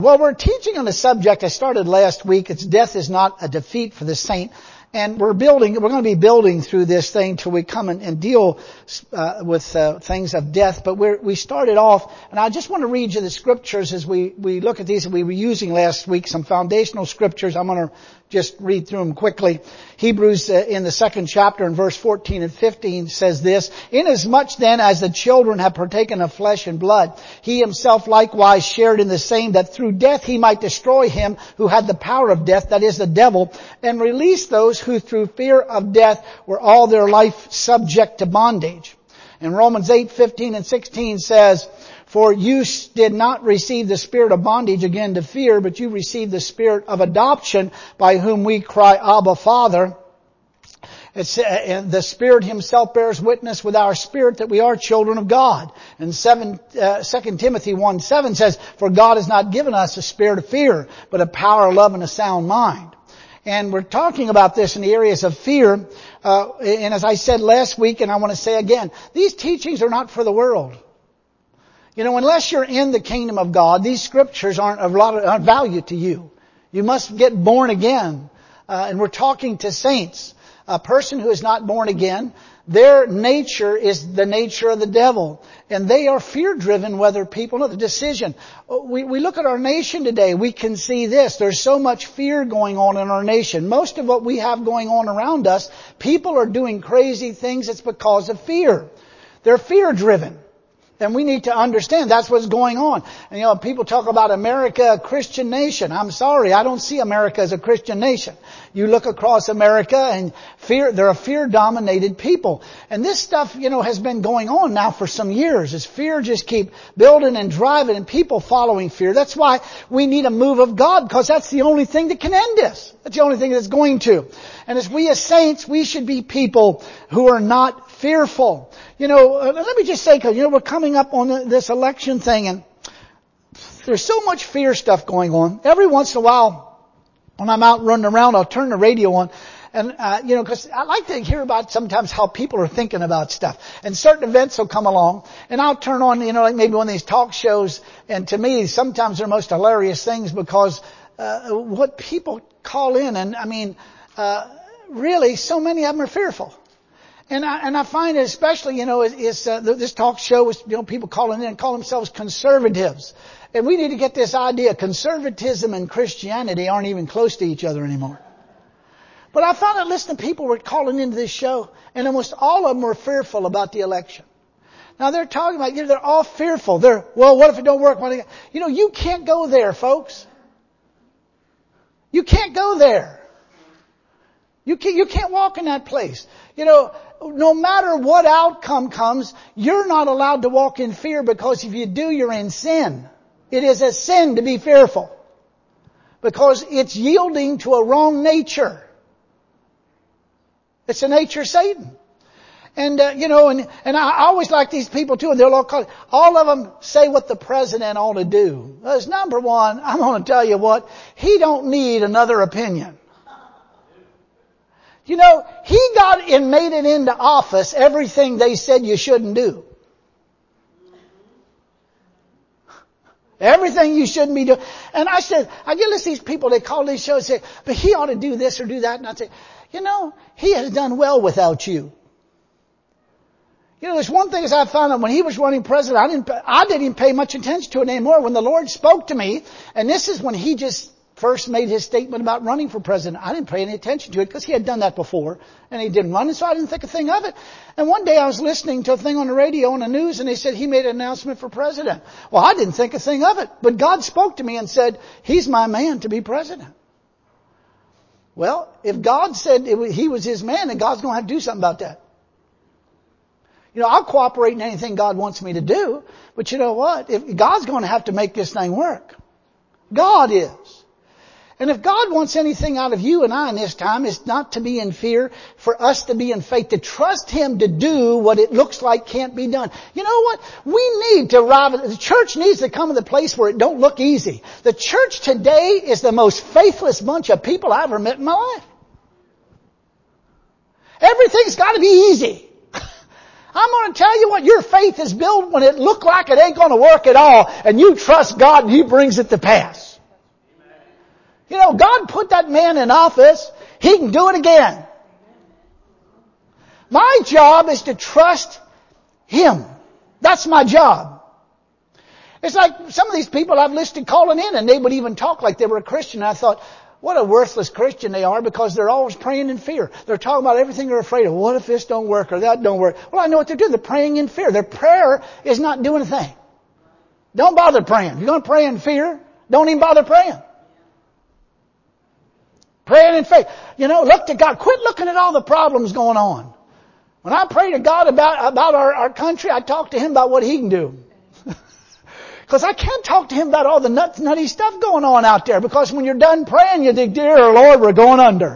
Well, we're teaching on a subject I started last week. It's death is not a defeat for the saint. And we're going to be building through this thing till we come and deal with things of death. But we started off, and I just want to read you the scriptures as we look at these. We were using last week some foundational scriptures. I'm going to just read through them quickly. Hebrews in the 2nd chapter in verse 14 and 15 says this, "Inasmuch then as the children have partaken of flesh and blood, he himself likewise shared in the same, that through death he might destroy him who had the power of death, that is the devil, and release those who through fear of death were all their life subject to bondage." And Romans 8:15 and 16 says, "For you did not receive the spirit of bondage again to fear, but you received the spirit of adoption, by whom we cry, Abba, Father." The Spirit Himself bears witness with our spirit that we are children of God. And 2 Timothy 1:7 says, "For God has not given us a spirit of fear, but a power, love, and a sound mind." And we're talking about this in the areas of fear. And as I said last week, and I want to say again, these teachings are not for the world. You know, unless you're in the kingdom of God, these scriptures aren't of a lot of value to you. You must get born again. And we're talking to saints. A person who is not born again, their nature is the nature of the devil. And they are fear-driven, whether people know the decision. We look at our nation today, we can see this. There's so much fear going on in our nation. Most of what we have going on around us, people are doing crazy things. It's because of fear. They're fear-driven. And we need to understand that's what's going on. And you know, people talk about America, a Christian nation. I'm sorry, I don't see America as a Christian nation. You look across America and they're a fear-dominated people. And this stuff, you know, has been going on now for some years. As fear just keep building and driving and people following fear. That's why we need a move of God, because that's the only thing that can end this. That's the only thing that's going to. And as we as saints, we should be people who are not fearful. You know, let me just say, because, you know, we're coming up on this election thing, and there's so much fear stuff going on. Every once in a while, when I'm out running around, I'll turn the radio on, and, you know, because I like to hear about sometimes how people are thinking about stuff. And certain events will come along, and I'll turn on, you know, like maybe one of these talk shows, and to me, sometimes they're most hilarious things because what people call in, and I mean, really, so many of them are fearful. And I find it especially, you know, this talk show is, you know, people calling in and call themselves conservatives. And we need to get this idea. Conservatism and Christianity aren't even close to each other anymore. But I found that listening to people were calling into this show, and almost all of them were fearful about the election. Now they're talking about, you know, they're all fearful. Well, what if it don't work? You know, you can't go there, folks. You can't go there. You can't walk in that place. You know, no matter what outcome comes, you're not allowed to walk in fear, because if you do, you're in sin. It is a sin to be fearful, because it's yielding to a wrong nature. It's a nature of Satan. And, you know, and I always like these people too, and they'll all of them say what the president ought to do. As number one, I'm going to tell you what, he don't need another opinion. You know, he got and made it into office everything they said you shouldn't do. Everything you shouldn't be doing. And I said, I get listen to these people, they call these shows and say, but he ought to do this or do that. And I say, you know, he has done well without you. You know, there's one thing as I found out when he was running president, I didn't even pay much attention to it anymore. When the Lord spoke to me, and this is when he just first made his statement about running for president, I didn't pay any attention to it because he had done that before and he didn't run, and so I didn't think a thing of it. And one day I was listening to a thing on the radio on the news, and they said he made an announcement for president. Well, I didn't think a thing of it, but God spoke to me and said, he's my man to be president. Well, if God said he was his man, then God's going to have to do something about that. You know, I'll cooperate in anything God wants me to do, but you know what? If God's going to have to make this thing work. God is. And if God wants anything out of you and I in this time, it's not to be in fear, for us to be in faith, to trust Him to do what it looks like can't be done. You know what? We need to arrive, the church needs to come to the place where it don't look easy. The church today is the most faithless bunch of people I've ever met in my life. Everything's got to be easy. I'm going to tell you what, your faith is built when it look like it ain't going to work at all, and you trust God and He brings it to pass. You know, God put that man in office. He can do it again. My job is to trust Him. That's my job. It's like some of these people I've listed calling in and they would even talk like they were a Christian. And I thought, what a worthless Christian they are because they're always praying in fear. They're talking about everything they're afraid of. What if this don't work or that don't work? Well, I know what they're doing. They're praying in fear. Their prayer is not doing a thing. Don't bother praying. If you're going to pray in fear, don't even bother praying. Praying in faith. You know, look to God. Quit looking at all the problems going on. When I pray to God about our country, I talk to Him about what He can do. Because I can't talk to Him about all the nutty stuff going on out there. Because when you're done praying, you think, dear Lord, we're going under.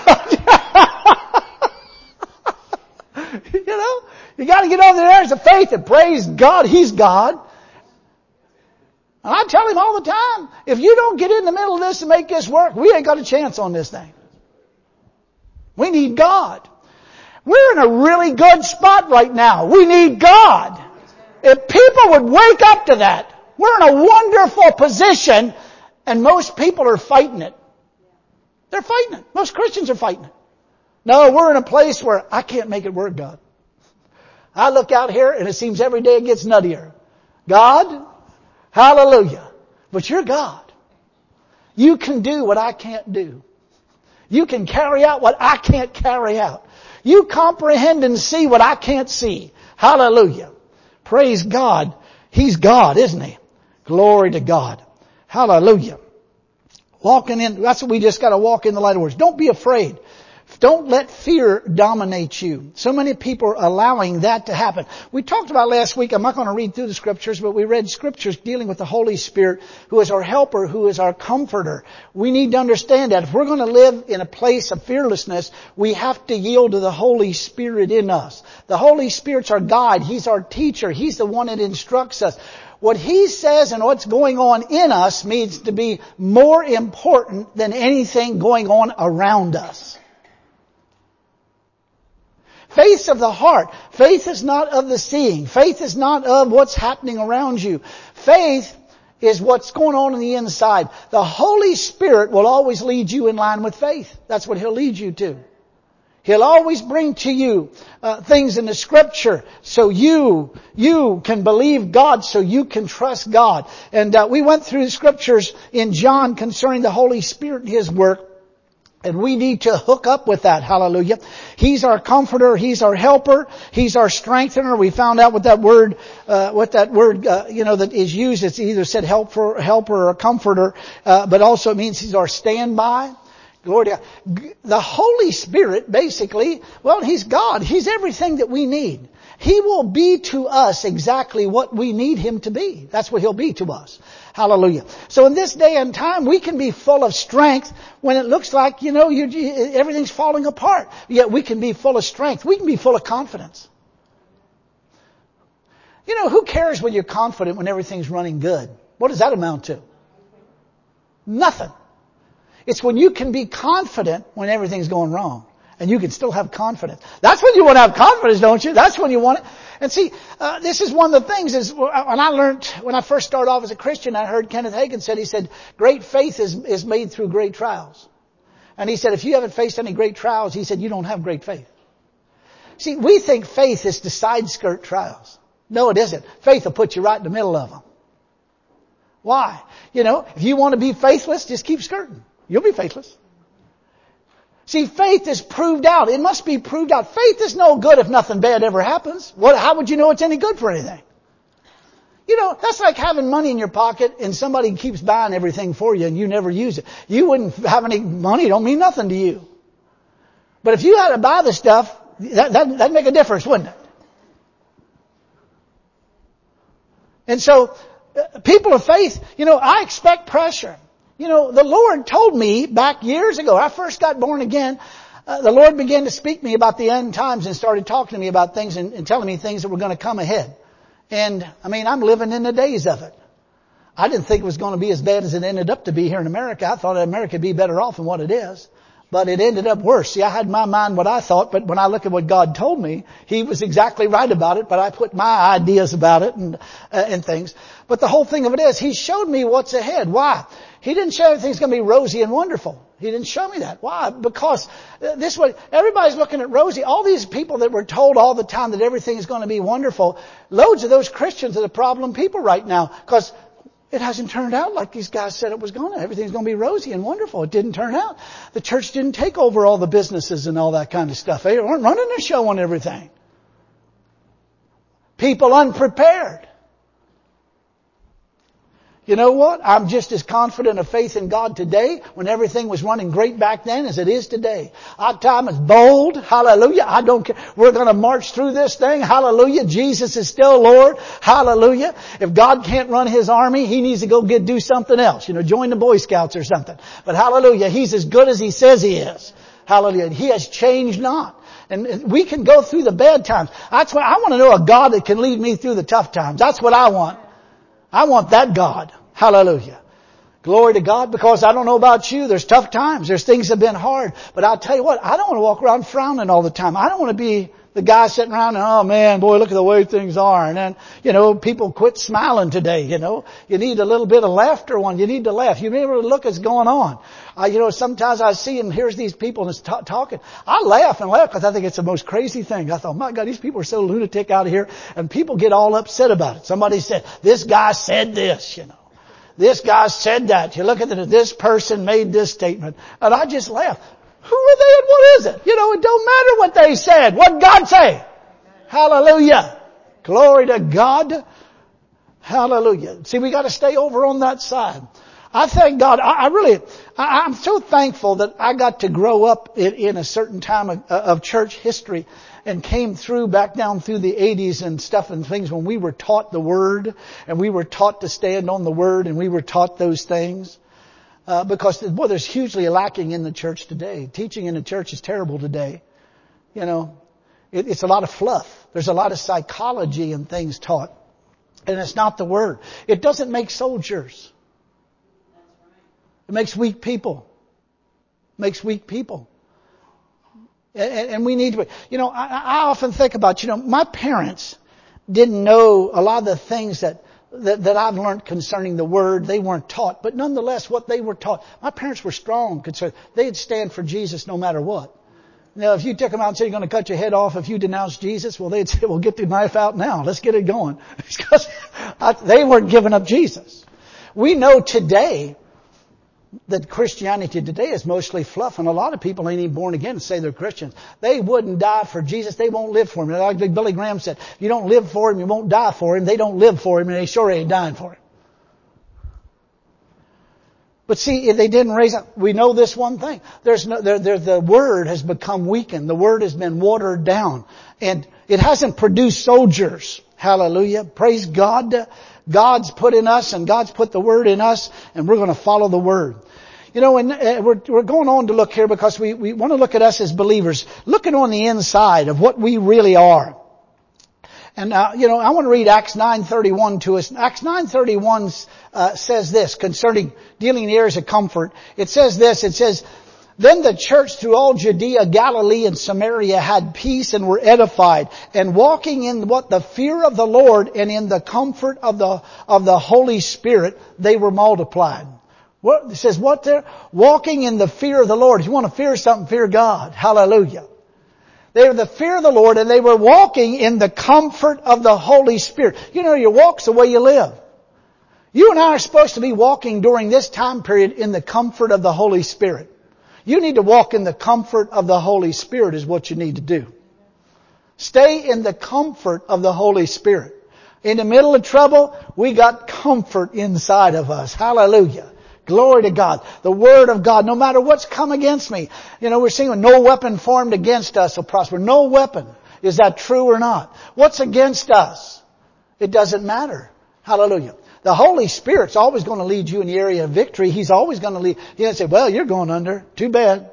You know, you got to get over the areas of faith and praise God. He's God. And I tell Him all the time, if you don't get in the middle of this and make this work, we ain't got a chance on this thing. We need God. We're in a really good spot right now. We need God. If people would wake up to that, we're in a wonderful position, and most people are fighting it. They're fighting it. Most Christians are fighting it. No, we're in a place where I can't make it work, God. I look out here and it seems every day it gets nuttier. God, hallelujah. But you're God. You can do what I can't do. You can carry out what I can't carry out. You comprehend and see what I can't see. Hallelujah. Praise God. He's God, isn't He? Glory to God. Hallelujah. Walking in, that's what we just got to walk in the light of words. Don't be afraid. Don't let fear dominate you. So many people are allowing that to happen. We talked about last week, I'm not going to read through the scriptures, but we read scriptures dealing with the Holy Spirit, who is our helper, who is our comforter. We need to understand that if we're going to live in a place of fearlessness, we have to yield to the Holy Spirit in us. The Holy Spirit's our guide. He's our teacher. He's the one that instructs us. What He says and what's going on in us needs to be more important than anything going on around us. Faith of the heart. Faith is not of the seeing. Faith is not of what's happening around you. Faith is what's going on the inside. The Holy Spirit will always lead you in line with faith. That's what He'll lead you to. He'll always bring to you things in the Scripture so you can believe God, so you can trust God. And we went through the Scriptures in John concerning the Holy Spirit and His work. And we need to hook up with that. Hallelujah. He's our comforter. He's our helper. He's our strengthener. We found out what that word, that is used. It's either said helper or a comforter, but also it means He's our standby. Glory to God. The Holy Spirit, basically, well, He's God. He's everything that we need. He will be to us exactly what we need Him to be. That's what He'll be to us. Hallelujah. So in this day and time, we can be full of strength when it looks like, everything's falling apart. Yet we can be full of strength. We can be full of confidence. Who cares when you're confident when everything's running good? What does that amount to? Nothing. It's when you can be confident when everything's going wrong. And you can still have confidence. That's when you want to have confidence, don't you? That's when you want it. And see, this is one of the things is when I first started off as a Christian, I heard Kenneth Hagin he said, great faith is made through great trials. And he said, if you haven't faced any great trials, he said, you don't have great faith. See, we think faith is to side skirt trials. No, it isn't. Faith will put you right in the middle of them. Why? If you want to be faithless, just keep skirting. You'll be faithless. See, faith is proved out. It must be proved out. Faith is no good if nothing bad ever happens. How would you know it's any good for anything? That's like having money in your pocket and somebody keeps buying everything for you and you never use it. You wouldn't have any money. It don't mean nothing to you. But if you had to buy the stuff, that'd make a difference, wouldn't it? And so, people of faith, I expect pressure. The Lord told me back years ago, I first got born again, the Lord began to speak to me about the end times and started talking to me about things and telling me things that were going to come ahead. And, I'm living in the days of it. I didn't think it was going to be as bad as it ended up to be here in America. I thought America would be better off than what it is. But it ended up worse. See, I had in my mind what I thought, but when I look at what God told me, He was exactly right about it, but I put my ideas about it and things. But the whole thing of it is, He showed me what's ahead. Why? He didn't show everything's going to be rosy and wonderful. He didn't show me that. Why? Because this way, everybody's looking at rosy. All these people that were told all the time that everything is going to be wonderful, loads of those Christians are the problem people right now. Because it hasn't turned out like these guys said it was going to. Everything's going to be rosy and wonderful. It didn't turn out. The church didn't take over all the businesses and all that kind of stuff. They weren't running the show on everything. People unprepared. You know what? I'm just as confident of faith in God today when everything was running great back then as it is today. Our time is bold. Hallelujah. I don't care. We're going to march through this thing. Hallelujah. Jesus is still Lord. Hallelujah. If God can't run His army, He needs to go do something else. Join the Boy Scouts or something. But hallelujah. He's as good as He says He is. Hallelujah. He has changed not. And we can go through the bad times. That's why I want to know a God that can lead me through the tough times. That's what I want. I want that God. Hallelujah. Glory to God, because I don't know about you. There's tough times. There's things that have been hard. But I'll tell you what, I don't want to walk around frowning all the time. I don't want to be the guy sitting around and, oh man, boy, look at the way things are. And then, people quit smiling today, You need a little bit of laughter you need to laugh. You need to look what's going on. Sometimes I see and here's these people and it's talking. I laugh because I think it's the most crazy thing. I thought, my God, these people are so lunatic out of here. And people get all upset about it. Somebody said, this guy said this, This guy said that. You look at it, this person made this statement. And I just laugh. Who are they and what is it? It don't matter what they said. What did God say? Hallelujah. Glory to God. Hallelujah. See, we got to stay over on that side. I thank God. I'm so thankful that I got to grow up in a certain time of church history and came through back down through the 80s and stuff and things when we were taught the Word and we were taught to stand on the Word and we were taught those things. Because, there's hugely lacking in the church today. Teaching in the church is terrible today. It's a lot of fluff. There's a lot of psychology and things taught. And it's not the Word. It doesn't make soldiers. It makes weak people. It makes weak people. And we need to, I often think about, my parents didn't know a lot of the things that I've learned concerning the Word. They weren't taught. But nonetheless, what they were taught, my parents were strong. They'd stand for Jesus no matter what. Now, if you took them out and said you're going to cut your head off if you denounce Jesus, well, they'd say, well, get the knife out now. Let's get it going. Because they weren't giving up Jesus. We know today that Christianity today is mostly fluff, and a lot of people ain't even born again and say they're Christians. They wouldn't die for Jesus. They won't live for Him. Like Billy Graham said, if you don't live for Him, you won't die for Him. They don't live for Him, and they sure ain't dying for Him. But see, if they didn't raise up, we know this one thing. The Word has become weakened. The Word has been watered down. And it hasn't produced soldiers. Hallelujah. Praise God. God's put in us and God's put the Word in us and we're going to follow the Word. And we're going on to look here because we want to look at us as believers, looking on the inside of what we really are. And, I want to read Acts 9:31 to us. Acts 9:31 says this concerning dealing in the areas of comfort. It says this, then the church through all Judea, Galilee, and Samaria had peace and were edified, and walking in the fear of the Lord and in the comfort of the Holy Spirit, they were multiplied. It says what there? Walking in the fear of the Lord. If you want to fear something, fear God. Hallelujah. They were the fear of the Lord and they were walking in the comfort of the Holy Spirit. Your walk's the way you live. You and I are supposed to be walking during this time period in the comfort of the Holy Spirit. You need to walk in the comfort of the Holy Spirit is what you need to do. Stay in the comfort of the Holy Spirit. In the middle of trouble, we got comfort inside of us. Hallelujah. Glory to God. The Word of God, no matter what's come against me. We're singing, no weapon formed against us will prosper. No weapon. Is that true or not? What's against us? It doesn't matter. Hallelujah. The Holy Spirit's always going to lead you in the area of victory. He's always going to lead. He's going to say, well, you're going under. Too bad.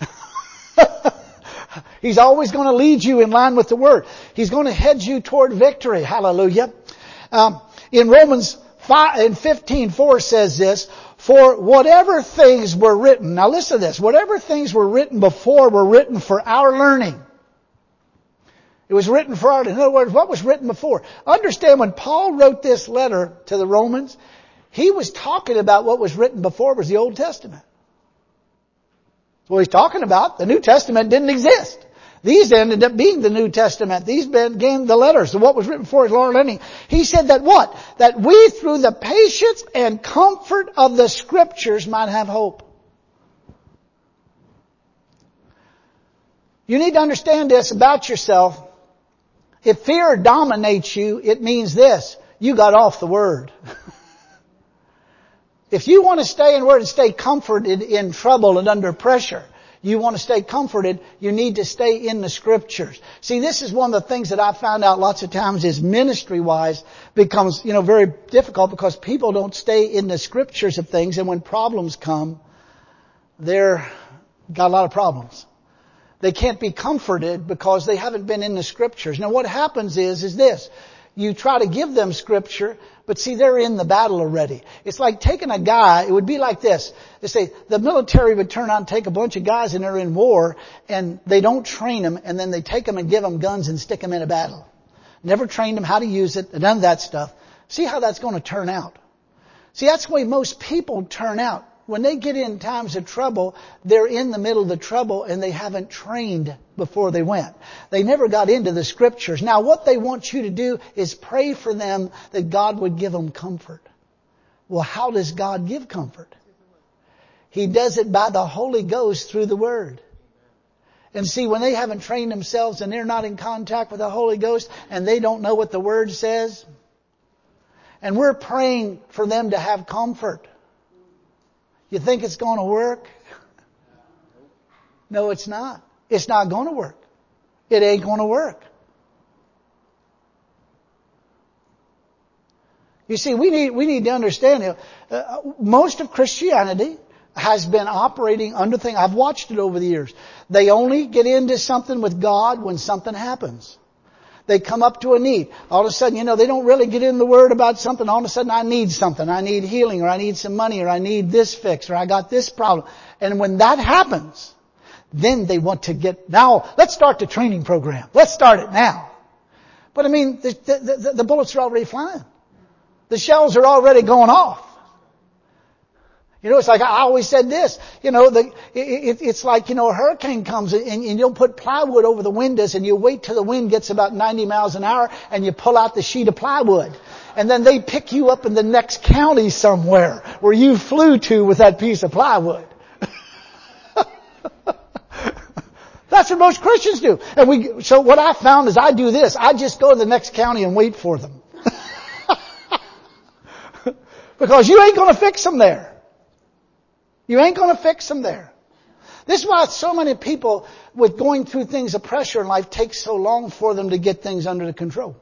He's always going to lead you in line with the Word. He's going to head you toward victory. Hallelujah. In Romans 15:4 says this, for whatever things were written, now listen to this, whatever things were written before were written for our learning. It was written for our, in other words, what was written before? Understand when Paul wrote this letter to the Romans, He was talking about what was written before was the Old Testament. That's what he's talking about. The New Testament didn't exist. These ended up being the New Testament. These became the letters. So what was written before is Lord Lenny. He said that what? That we through the patience and comfort of the Scriptures might have hope. You need to understand this about yourself. If fear dominates you, it means this. You got off the Word. If you want to stay in Word and stay comforted in trouble and under pressure, you want to stay comforted, you need to stay in the Scriptures. See, this is one of the things that I found out lots of times is ministry-wise becomes, very difficult because people don't stay in the Scriptures of things, and when problems come, they're got a lot of problems. They can't be comforted because they haven't been in the Scriptures. Now what happens is this. You try to give them Scripture, but see, they're in the battle already. It's like taking a guy, it would be like this. They say the military would turn out and take a bunch of guys and they're in war and they don't train them and then they take them and give them guns and stick them in a battle. Never trained them how to use it, none of that stuff. See how that's going to turn out. See, that's the way most people turn out. When they get in times of trouble, they're in the middle of the trouble and they haven't trained before they went. They never got into the Scriptures. Now what they want you to do is pray for them that God would give them comfort. Well, how does God give comfort? He does it by the Holy Ghost through the Word. And see, when they haven't trained themselves and they're not in contact with the Holy Ghost and they don't know what the Word says, and we're praying for them to have comfort. You think it's going to work? No, it's not. It's not going to work. It ain't going to work. You see, we need to understand most of Christianity has been operating under things. I've watched it over the years. They only get into something with God when something happens. They come up to a need. All of a sudden, they don't really get in the Word about something. All of a sudden, I need something. I need healing, or I need some money, or I need this fix, or I got this problem. And when that happens, then they want to now, let's start the training program. Let's start it now. But the bullets are already flying. The shells are already going off. It's like I always said this, it's like, a hurricane comes and you'll put plywood over the windows and you wait till the wind gets about 90 miles an hour and you pull out the sheet of plywood. And then they pick you up in the next county somewhere where you flew to with that piece of plywood. That's what most Christians do. So what I found is I do this. I just go to the next county and wait for them. Because you ain't going to fix them there. You ain't going to fix them there. This is why so many people with going through things of pressure in life take so long for them to get things under control.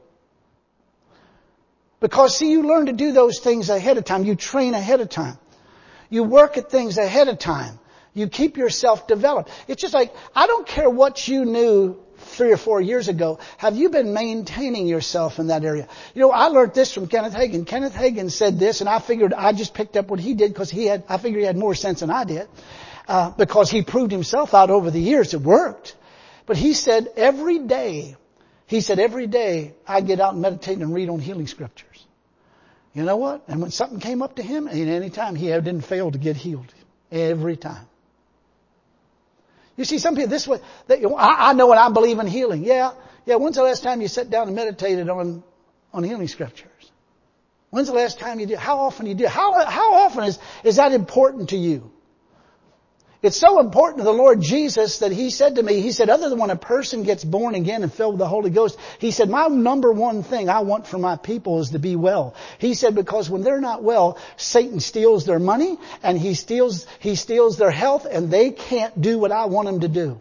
Because see, you learn to do those things ahead of time. You train ahead of time. You work at things ahead of time. You keep yourself developed. It's just like, I don't care what you knew 3 or 4 years ago. Have you been maintaining yourself in that area? I learned this from Kenneth Hagin. Kenneth Hagin said this, and I just picked up what he did because I figured he had more sense than I did. Because he proved himself out over the years. It worked. But he said every day I get out and meditate and read on healing Scriptures. You know what? And when something came up to him, and any time he didn't fail to get healed. Every time. You see, some people this way, I know and I believe in healing. Yeah. When's the last time you sat down and meditated on healing Scriptures? When's the last time you do? How often you do? How often is that important to you? It's so important to the Lord Jesus that He said to me, other than when a person gets born again and filled with the Holy Ghost, He said, my number one thing I want for my people is to be well. He said, because when they're not well, Satan steals their money and he steals their health and they can't do what I want them to do.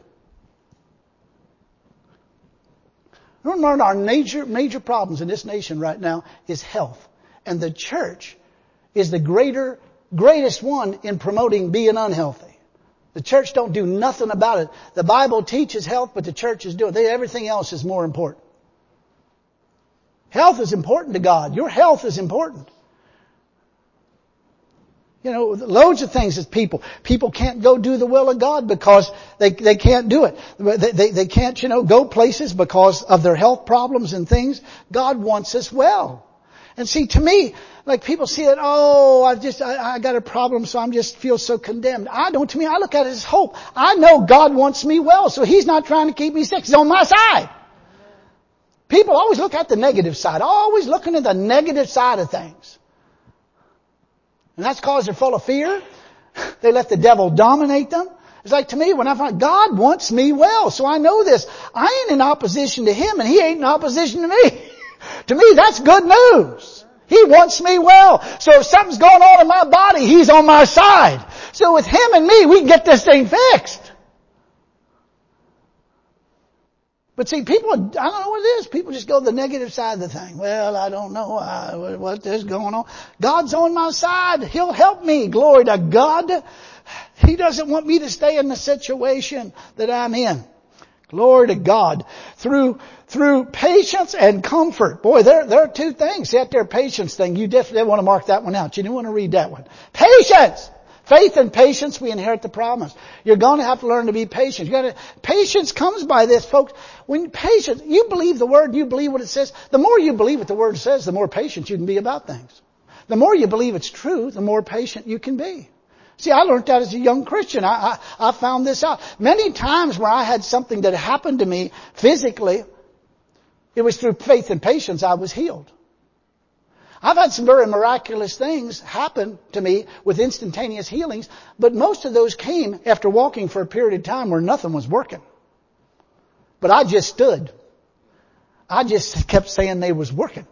One of our major problems in this nation right now is health. And the church is the greatest one in promoting being unhealthy. The church don't do nothing about it. The Bible teaches health, but the church is doing it. Everything else is more important. Health is important to God. Your health is important. Loads of things as people. People can't go do the will of God because they can't do it. They can't, go places because of their health problems and things. God wants us well. And see, to me, like people see it, oh, I got a problem, so I'm just feel so condemned. I don't. To me, I look at it as hope. I know God wants me well, so He's not trying to keep me sick. He's on my side. People always look at the negative side, always looking at the negative side of things. And that's because they're full of fear. They let the devil dominate them. It's like to me, when I find God wants me well, so I know this. I ain't in opposition to Him and He ain't in opposition to me. To me, that's good news. He wants me well. So if something's going on in my body, He's on my side. So with Him and me, we can get this thing fixed. But see, people, I don't know what it is. People just go to the negative side of the thing. Well, I don't know what is going on. God's on my side. He'll help me. Glory to God. He doesn't want me to stay in the situation that I'm in. Glory to God. Through patience and comfort. Boy, there are two things. See, that there patience thing, you definitely want to mark that one out. You didn't want to read that one. Patience! Faith and patience, we inherit the promise. You're going to have to learn to be patient. Patience comes by this, folks. When patience, you believe the Word, you believe what it says. The more you believe what the Word says, the more patient you can be about things. The more you believe it's true, the more patient you can be. See, I learned that as a young Christian. I found this out. Many times where I had something that happened to me physically, it was through faith and patience I was healed. I've had some very miraculous things happen to me with instantaneous healings, but most of those came after walking for a period of time where nothing was working. But I just stood. I just kept saying they was working.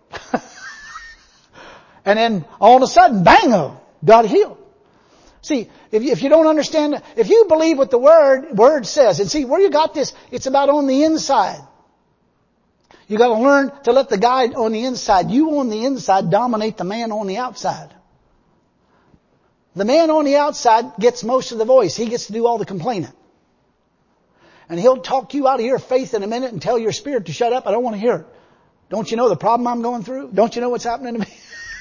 And then all of a sudden, bang, got healed. See, if you don't understand, if you believe what the Word says, and see where you got this, it's about on the inside. You got to learn to let the guy on the inside, you on the inside, dominate the man on the outside. The man on the outside gets most of the voice. He gets to do all the complaining. And he'll talk you out of your faith in a minute and tell your spirit to shut up. I don't want to hear it. Don't you know the problem I'm going through? Don't you know what's happening to me?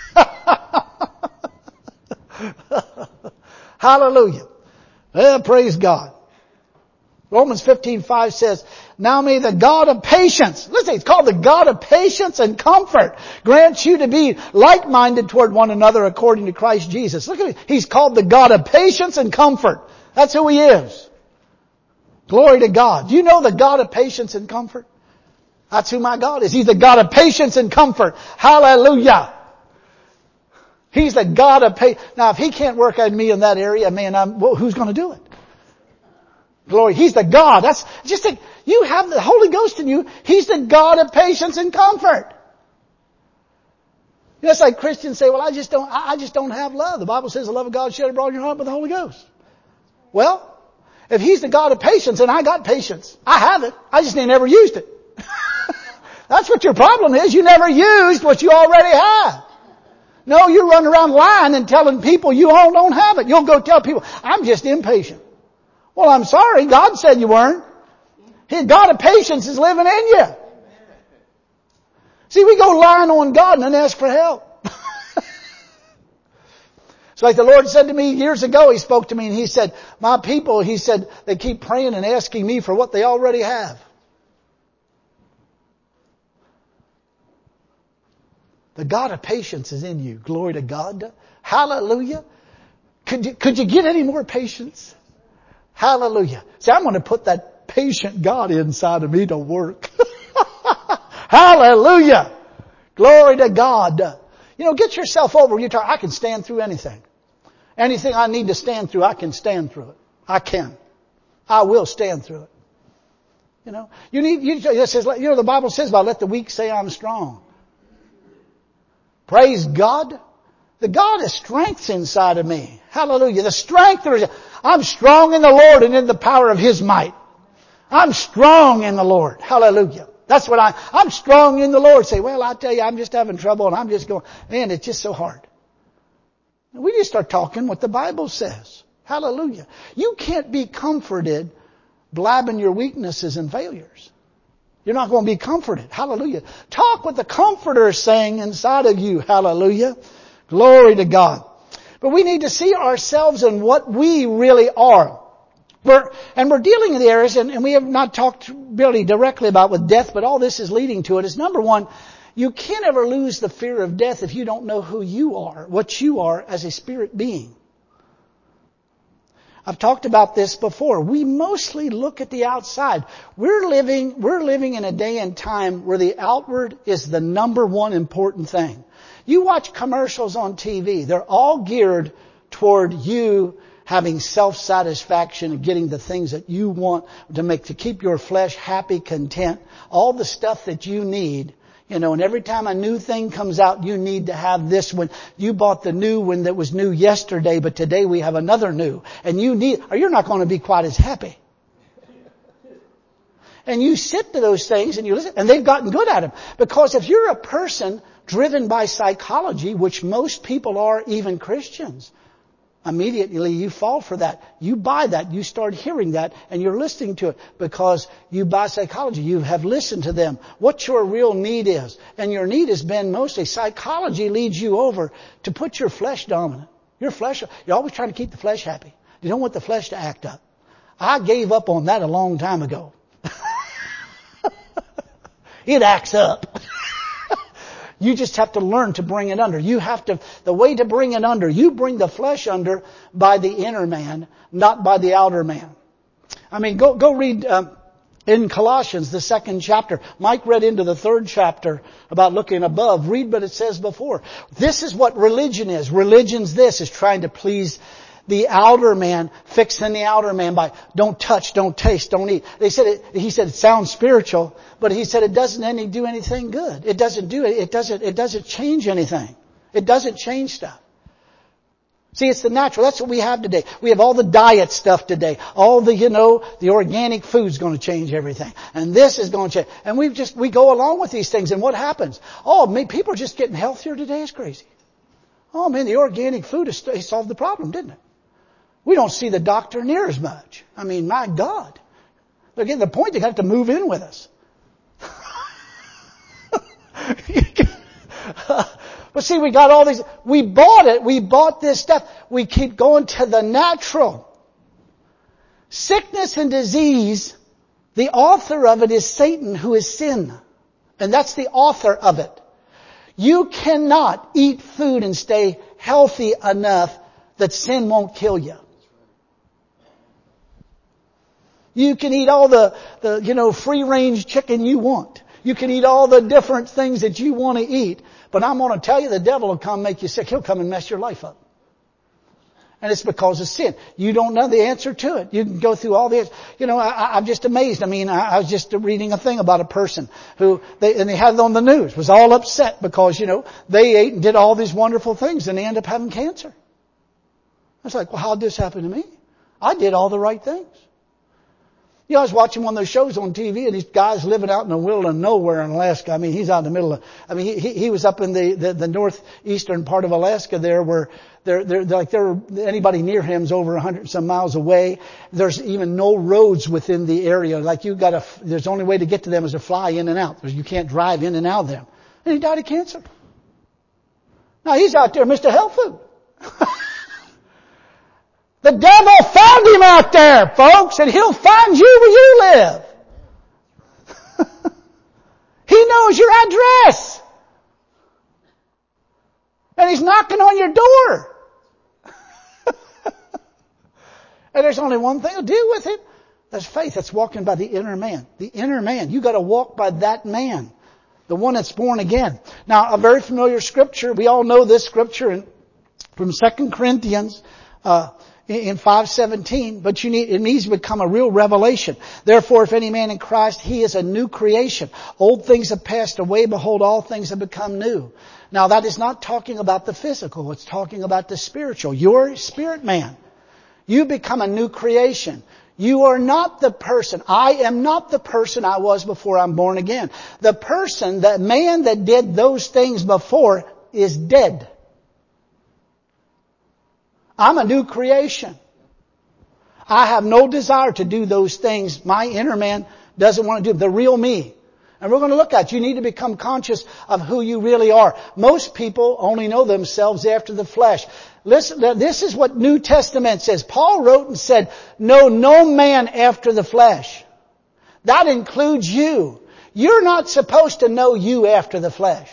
Hallelujah. Well, praise God. Romans 15:5 says, now may the God of patience, listen, it's called the God of patience and comfort, grant you to be like-minded toward one another according to Christ Jesus. Look at it. He's called the God of patience and comfort. That's who He is. Glory to God. Do you know the God of patience and comfort? That's who my God is. He's the God of patience and comfort. Hallelujah. He's the God of patience. Now, if He can't work on me in that area, man, who's going to do it? Glory. He's the God. That's just you have the Holy Ghost in you. He's the God of patience and comfort. It's like Christians say, well, I just don't have love. The Bible says the love of God shed abroad in your heart by the Holy Ghost. Well, if He's the God of patience, and I got patience, I have it. I just ain't never used it. That's what your problem is. You never used what you already have. No, you run around lying and telling people you all don't have it. You'll go tell people, I'm just impatient. Well, I'm sorry. God said you weren't. His God of patience is living in you. See, we go lying on God and then ask for help. It's like the Lord said to me years ago. He spoke to me and He said, my people, He said, they keep praying and asking me for what they already have. The God of patience is in you. Glory to God. Hallelujah. Could you get any more patience? Hallelujah. See, I'm going to put that patient God inside of me to work. Hallelujah. Glory to God. You know, get yourself over. I can stand through anything. Anything I need to stand through, I can stand through it. I can. I will stand through it. You know, the Bible says about let the weak say I'm strong. Praise God. The God of strength's inside of me. Hallelujah. The strength, I'm strong in the Lord and in the power of His might. I'm strong in the Lord. Hallelujah. That's what I'm strong in the Lord. Say, well, I tell you, I'm just having trouble and I'm just going, man, it's just so hard. We just start talking what the Bible says. Hallelujah. You can't be comforted blabbing your weaknesses and failures. You're not going to be comforted. Hallelujah. Talk what the Comforter is saying inside of you. Hallelujah. Glory to God. But we need to see ourselves in what we really are. We're dealing in the areas, and we have not talked really directly about with death, but all this is leading to it, is number one, You can't ever lose the fear of death if you don't know who you are, what you are as a spirit being. I've talked about this before. We mostly look at the outside. We're living in a day and time where the outward is the number one important thing. You watch commercials on TV. They're all geared toward you having self-satisfaction and getting the things that you want to keep your flesh happy, content, all the stuff that you need. And every time a new thing comes out, you need to have this one. You bought the new one that was new yesterday, but today we have another new. And you're not going to be quite as happy. And you sit to those things and you listen, and they've gotten good at them. Because if you're a person driven by psychology, which most people are, even Christians, immediately you fall for that. You buy that. You start hearing that and you're listening to it because you buy psychology. You have listened to them. What your real need is. And your need has been mostly psychology leads you over to put your flesh dominant. You're always trying to keep the flesh happy. You don't want the flesh to act up. I gave up on that a long time ago. It acts up. You just have to learn to bring it under. The way to bring it under, you bring the flesh under by the inner man, not by the outer man. I mean, go read, in Colossians, the 2nd chapter. Mike read into the 3rd chapter about looking above. Read what it says before. This is what religion is. Religion's is trying to please the outer man, fixing the outer man by don't touch, don't taste, don't eat. He said it sounds spiritual, but he said it doesn't do anything good. It doesn't change anything. It doesn't change stuff. See, it's the natural. That's what we have today. We have all the diet stuff today. All the organic food's going to change everything. And this is going to change. And we go along with these things. And what happens? People are just getting healthier today. It's crazy. Oh man, the organic food has solved the problem, didn't it? We don't see the doctor near as much. I mean, my God. They're getting to the point they have to move in with us. But see, we got all these. We bought it. We bought this stuff. We keep going to the natural. Sickness and disease, the author of it is Satan, who is sin. And that's the author of it. You cannot eat food and stay healthy enough that sin won't kill you. You can eat all the free range chicken you want. You can eat all the different things that you want to eat. But I'm going to tell you, the devil will come make you sick. He'll come and mess your life up. And it's because of sin. You don't know the answer to it. You can go through all the, I'm just amazed. I mean, I was just reading a thing about a person who, they had it on the news, was all upset because, they ate and did all these wonderful things and they end up having cancer. I was like, well, how'd this happen to me? I did all the right things. I was watching one of those shows on TV and these guys living out in the middle of nowhere in Alaska. I mean, he's out in the middle of, he was up in the northeastern part of Alaska there where anybody near him's over 100 some miles away. There's even no roads within the area. There's the only way to get to them is to fly in and out. You can't drive in and out of them. And he died of cancer. Now he's out there, Mr. Health Food. The devil found him out there, folks, and he'll find you where you live. He knows your address. And he's knocking on your door. And there's only one thing to do with it. That's faith. That's walking by the inner man. The inner man. You got to walk by that man. The one that's born again. Now, a very familiar scripture. We all know this scripture from 2 Corinthians, in 5:17, but it needs to become a real revelation. Therefore, if any man in Christ, he is a new creation. Old things have passed away. Behold, all things have become new. Now, that is not talking about the physical. It's talking about the spiritual. You're a spirit man. You become a new creation. You are not the person. I am not the person I was before I'm born again. The man that did those things before is dead. I'm a new creation. I have no desire to do those things. My inner man doesn't want to do. The real me. And we're going to look at, you need to become conscious of who you really are. Most people only know themselves after the flesh. Listen, this is what New Testament says. Paul wrote and said, know no man after the flesh. That includes you. You're not supposed to know you after the flesh.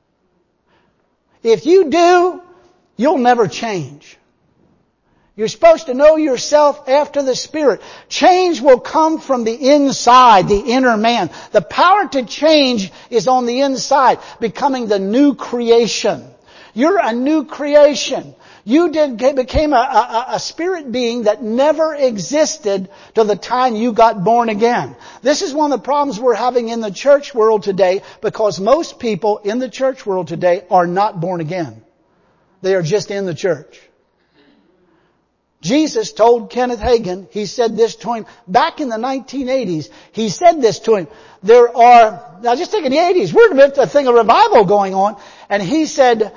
If you do, you'll never change. You're supposed to know yourself after the Spirit. Change will come from the inside, the inner man. The power to change is on the inside, becoming the new creation. You're a new creation. You became a spirit being that never existed till the time you got born again. This is one of the problems we're having in the church world today, because most people in the church world today are not born again. They are just in the church. Jesus told Kenneth Hagin, he said this to him back in the 1980s. He said this to him. Now just think in the 80s, we're in a thing of revival going on. And he said,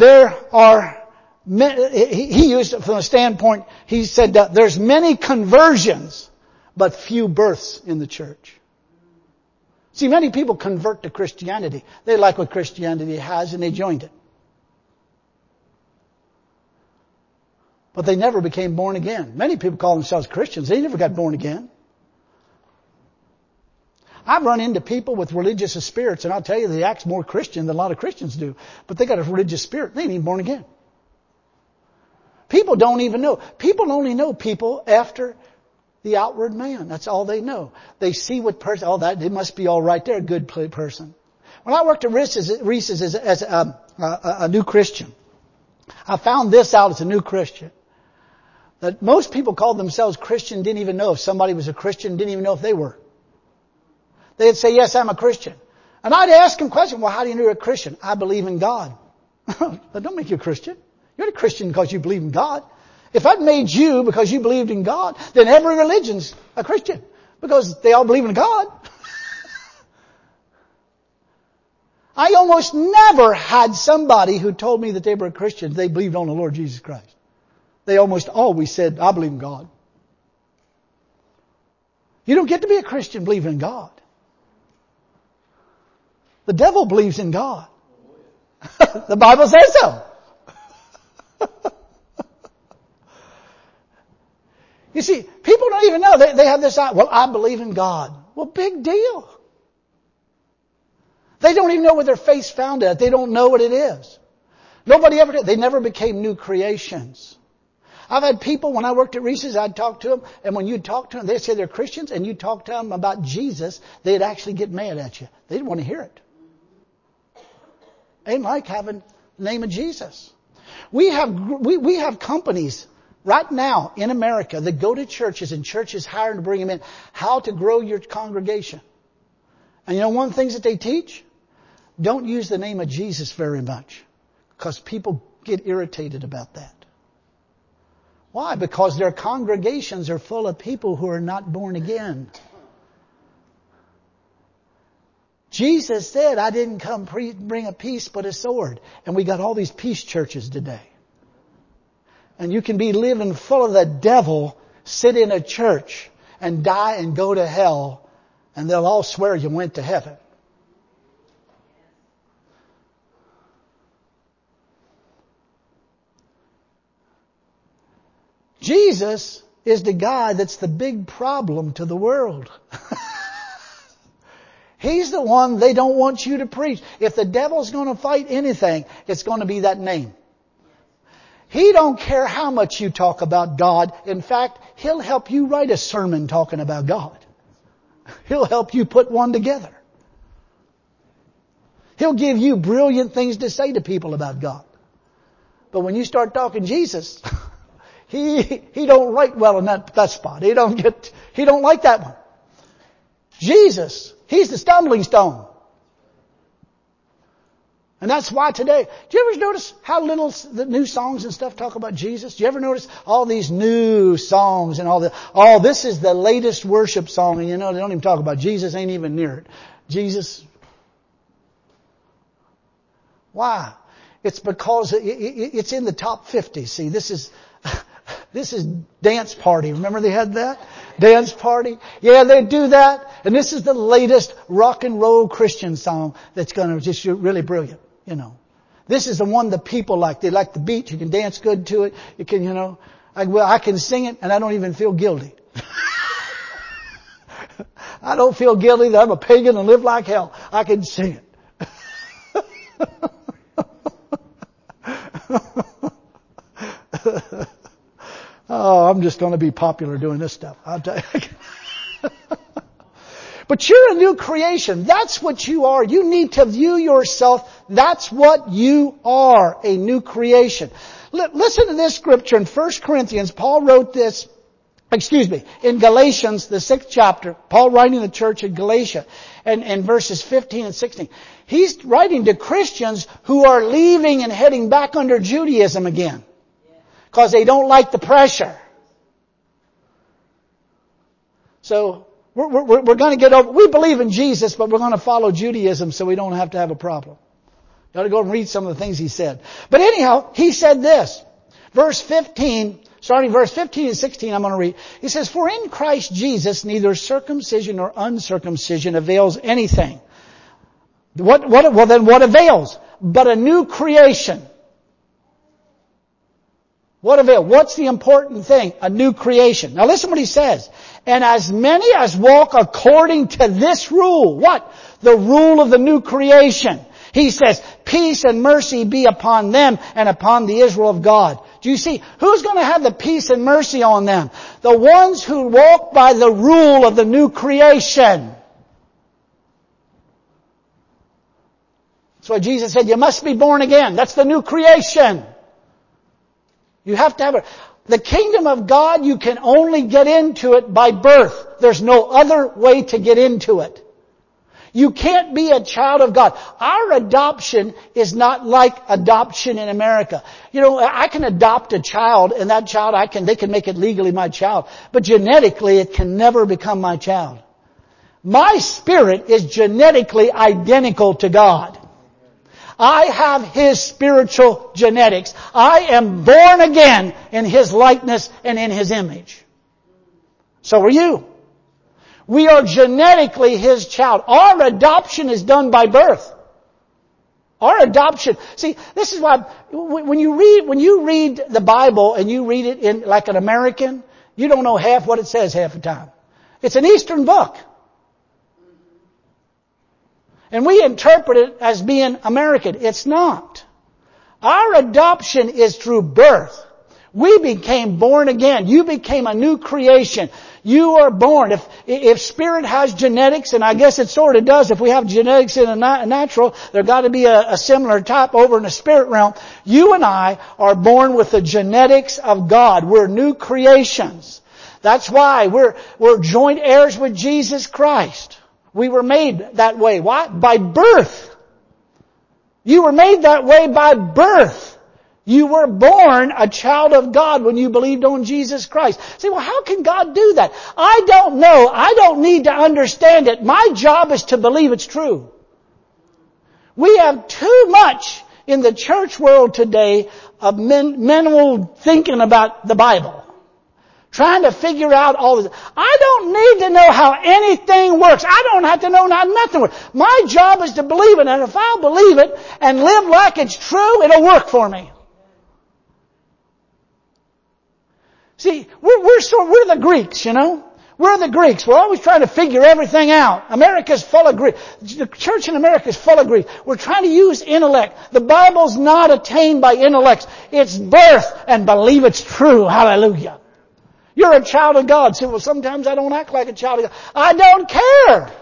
he used it from a standpoint, he said, there's many conversions, but few births in the church. See, many people convert to Christianity. They like what Christianity has and they joined it. But they never became born again. Many people call themselves Christians. They never got born again. I've run into people with religious spirits, and I'll tell you, they act more Christian than a lot of Christians do. But they got a religious spirit. They ain't even born again. People don't even know. People only know people after the outward man. That's all they know. They see what person, they must be all right. They're a good person. When I worked at Reese's as a new Christian, I found this out as a new Christian. That most people called themselves Christian, didn't even know if somebody was a Christian, didn't even know if they were. They'd say, yes, I'm a Christian. And I'd ask them questions, well, how do you know you're a Christian? I believe in God. That don't make you a Christian. You're not a Christian because you believe in God. If I'd made you because you believed in God, then every religion's a Christian. Because they all believe in God. I almost never had somebody who told me that they were a Christian, they believed on the Lord Jesus Christ. They almost always said, I believe in God. You don't get to be a Christian believing in God. The devil believes in God. The Bible says so. You see, people don't even know. They have this, well, I believe in God. Well, big deal. They don't even know where their faith's found at. They don't know what it is. Nobody ever did. They never became new creations. I've had people, when I worked at Reese's, I'd talk to them, and when you'd talk to them, they'd say they're Christians, and you'd talk to them about Jesus, they'd actually get mad at you. They didn't want to hear it. They didn't like having the name of Jesus. We have companies right now in America that go to churches, and churches hire to bring them in, how to grow your congregation. And you know one of the things that they teach? Don't use the name of Jesus very much, because people get irritated about that. Why? Because their congregations are full of people who are not born again. Jesus said, I didn't come bring a peace but a sword. And we got all these peace churches today. And you can be living full of the devil, sit in a church and die and go to hell, and they'll all swear you went to heaven. Jesus is the guy that's the big problem to the world. He's the one they don't want you to preach. If the devil's going to fight anything, it's going to be that name. He don't care how much you talk about God. In fact, he'll help you write a sermon talking about God. He'll help you put one together. He'll give you brilliant things to say to people about God. But when you start talking Jesus, he don't write well in that spot. He don't like that one. Jesus, he's the stumbling stone. And that's why today, do you ever notice how little the new songs and stuff talk about Jesus? Do you ever notice all these new songs and this is the latest worship song, and they don't even talk about Jesus, ain't even near it. Jesus. Why? It's because it's in the top 50. See, this is Dance Party. Remember they had that? Dance Party? Yeah, they do that. And this is the latest rock and roll Christian song that's going to just really brilliant. This is the one that people like. They like the beat. You can dance good to it. You can, I can sing it and I don't even feel guilty. I don't feel guilty that I'm a pagan and live like hell. I can sing it. Oh, I'm just going to be popular doing this stuff. I'll tell you. But you're a new creation. That's what you are. You need to view yourself. That's what you are, a new creation. Listen to this scripture in 1 Corinthians. Paul wrote this, in Galatians, the 6th chapter. Paul writing to the church in Galatia, and in verses 15 and 16. He's writing to Christians who are leaving and heading back under Judaism again. Because they don't like the pressure. So, we're going to get over, we believe in Jesus, but we're going to follow Judaism so we don't have to have a problem. You ought to go and read some of the things he said. But anyhow, he said this. Verse 15, starting verse 15 and 16, I'm going to read. He says, "For in Christ Jesus neither circumcision nor uncircumcision avails anything." Well then what avails? But a new creation. What avail? What's the important thing? A new creation. Now listen what he says. "And as many as walk according to this rule." What? The rule of the new creation. He says, "Peace and mercy be upon them and upon the Israel of God." Do you see? Who's going to have the peace and mercy on them? The ones who walk by the rule of the new creation. That's why Jesus said, you must be born again. That's the new creation. You have to have the kingdom of God, you can only get into it by birth. There's no other way to get into it. You can't be a child of God. Our adoption is not like adoption in America. You know, I can adopt a child, and that child they can make it legally my child. But genetically, it can never become my child. My spirit is genetically identical to God. I have His spiritual genetics. I am born again in His likeness and in His image. So are you. We are genetically His child. Our adoption is done by birth. Our adoption. See, this is why when you read the Bible and you read it in like an American, you don't know half what it says half the time. It's an Eastern book. And we interpret it as being American. It's not. Our adoption is through birth. We became born again. You became a new creation. You are born. If spirit has genetics, and I guess it sort of does, if we have genetics in a natural, there got to be a similar type over in the spirit realm. You and I are born with the genetics of God. We're new creations. That's why we're joint heirs with Jesus Christ. We were made that way. Why? By birth. You were made that way by birth. You were born a child of God when you believed on Jesus Christ. Say, well, how can God do that? I don't know. I don't need to understand it. My job is to believe it's true. We have too much in the church world today of mental thinking about the Bible. Trying to figure out all this. I don't need to know how anything works. I don't have to know how nothing works. My job is to believe it, and if I'll believe it and live like it's true, it'll work for me. See, we're the Greeks, you know. We're the Greeks. We're always trying to figure everything out. America's full of Greeks. The church in America is full of Greeks. We're trying to use intellect. The Bible's not attained by intellect. It's birth, and believe it's true. Hallelujah. You're a child of God. Say, well, sometimes I don't act like a child of God. I don't care.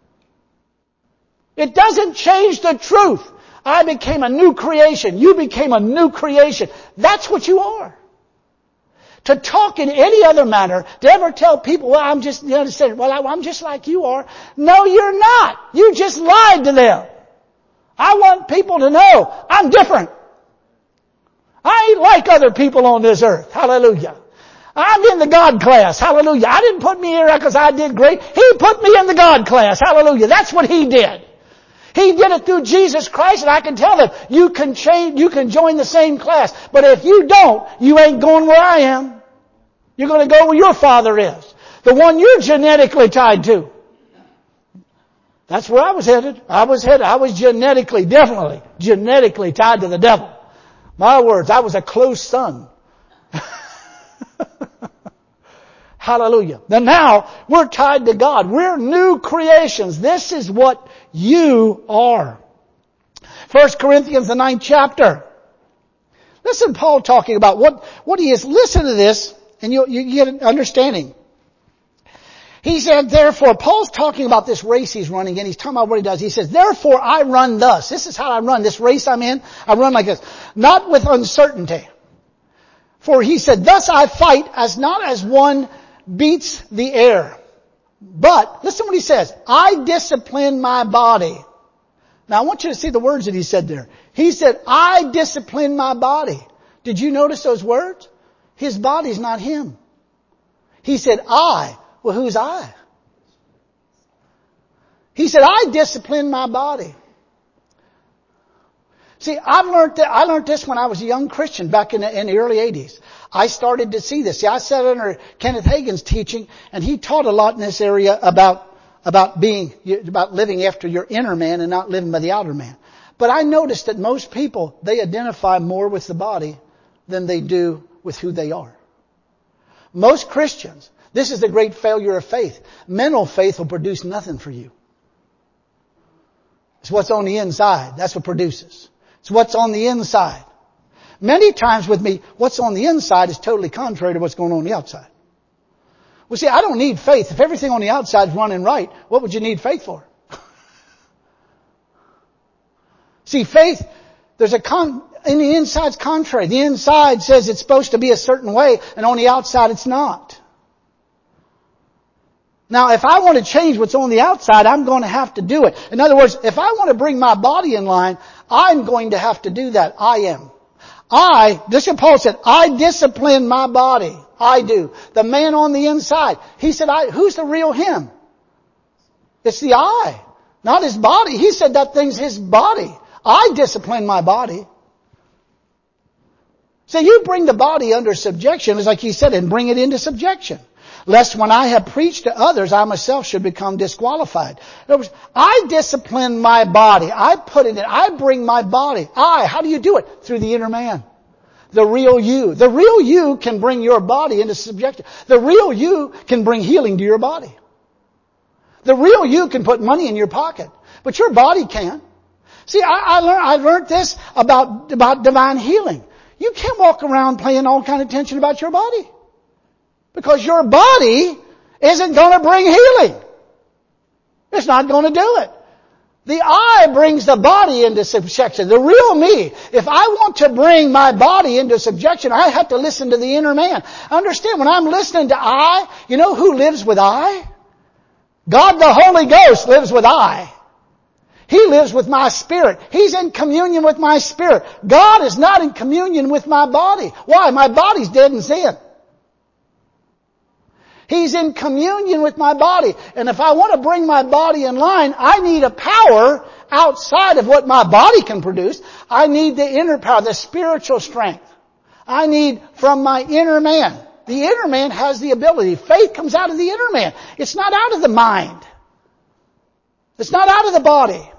It doesn't change the truth. I became a new creation. You became a new creation. That's what you are. To talk in any other manner, to ever tell people, well, I'm just, I'm just like you are. No, you're not. You just lied to them. I want people to know I'm different. I ain't like other people on this earth. Hallelujah. I'm in the God class. Hallelujah. I didn't put me here because I did great. He put me in the God class. Hallelujah. That's what He did. He did it through Jesus Christ, and I can tell them, you can join the same class. But if you don't, you ain't going where I am. You're going to go where your Father is. The one you're genetically tied to. That's where I was headed. I was definitely genetically tied to the devil. My words, I was a close son. Hallelujah. Then now we're tied to God. We're new creations. This is what you are. 1 Corinthians, the 9th chapter. Listen to Paul talking about what he is. Listen to this and you get an understanding. He said, therefore, Paul's talking about this race he's running and he's talking about what he does. He says, therefore I run thus. This is how I run. This race I'm in, I run like this. Not with uncertainty. For he said, thus I fight not as one beats the air. But, listen what he says, I discipline my body. Now I want you to see the words that he said there. He said, I discipline my body. Did you notice those words? His body's not him. He said, I. Well, who's I? He said, I discipline my body. See, I learned this when I was a young Christian back in the early 80s. I started to see this. See, I sat under Kenneth Hagin's teaching, and he taught a lot in this area about living after your inner man and not living by the outer man. But I noticed that most people, they identify more with the body than they do with who they are. Most Christians, this is the great failure of faith. Mental faith will produce nothing for you. It's what's on the inside. That's what produces. It's what's on the inside. Many times with me, what's on the inside is totally contrary to what's going on the outside. Well, see, I don't need faith. If everything on the outside is running right, what would you need faith for? See, faith, in the inside's contrary. The inside says it's supposed to be a certain way, and on the outside it's not. Now, if I want to change what's on the outside, I'm going to have to do it. In other words, if I want to bring my body in line, I'm going to have to do that. I am. This is what Paul said, I discipline my body. I do. The man on the inside. He said, who's the real him? It's the I, not his body. He said that thing's his body. I discipline my body. So you bring the body under subjection, as like he said, and bring it into subjection. Lest when I have preached to others, I myself should become disqualified. In other words, I discipline my body. I bring my body. How do you do it? Through the inner man. The real you. The real you can bring your body into subjection. The real you can bring healing to your body. The real you can put money in your pocket. But your body can't. See, I learned this about divine healing. You can't walk around paying all kind of attention about your body. Because your body isn't going to bring healing. It's not going to do it. The I brings the body into subjection. The real me. If I want to bring my body into subjection, I have to listen to the inner man. Understand, when I'm listening to I, you know who lives with I? God the Holy Ghost lives with I. He lives with my spirit. He's in communion with my spirit. God is not in communion with my body. Why? My body's dead in sin. He's in communion with my body. And if I want to bring my body in line, I need a power outside of what my body can produce. I need the inner power, the spiritual strength. I need from my inner man. The inner man has the ability. Faith comes out of the inner man. It's not out of the mind. It's not out of the body.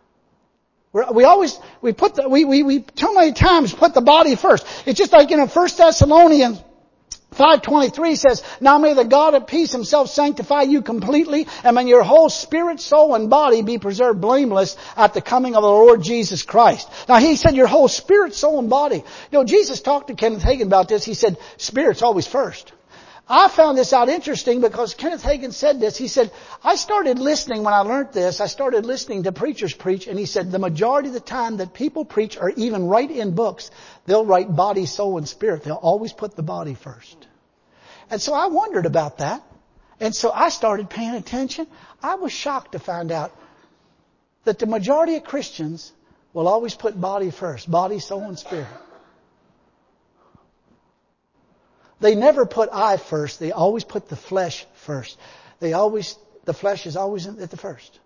We too many times put the body first. It's just like, 1 Thessalonians 5:23 says, now may the God of peace himself sanctify you completely, and may your whole spirit, soul, and body be preserved blameless at the coming of the Lord Jesus Christ. Now he said your whole spirit, soul, and body. Jesus talked to Kenneth Hagin about this. He said, spirit's always first. I found this out interesting because Kenneth Hagin said this. He said, I started listening when I learned this. I started listening to preachers preach, and he said the majority of the time that people preach or even write in books, they'll write body, soul, and spirit. They'll always put the body first. And so I wondered about that. And so I started paying attention. I was shocked to find out that the majority of Christians will always put body first. Body, soul, and spirit. They never put I first. They always put the flesh first. The flesh is always at the first.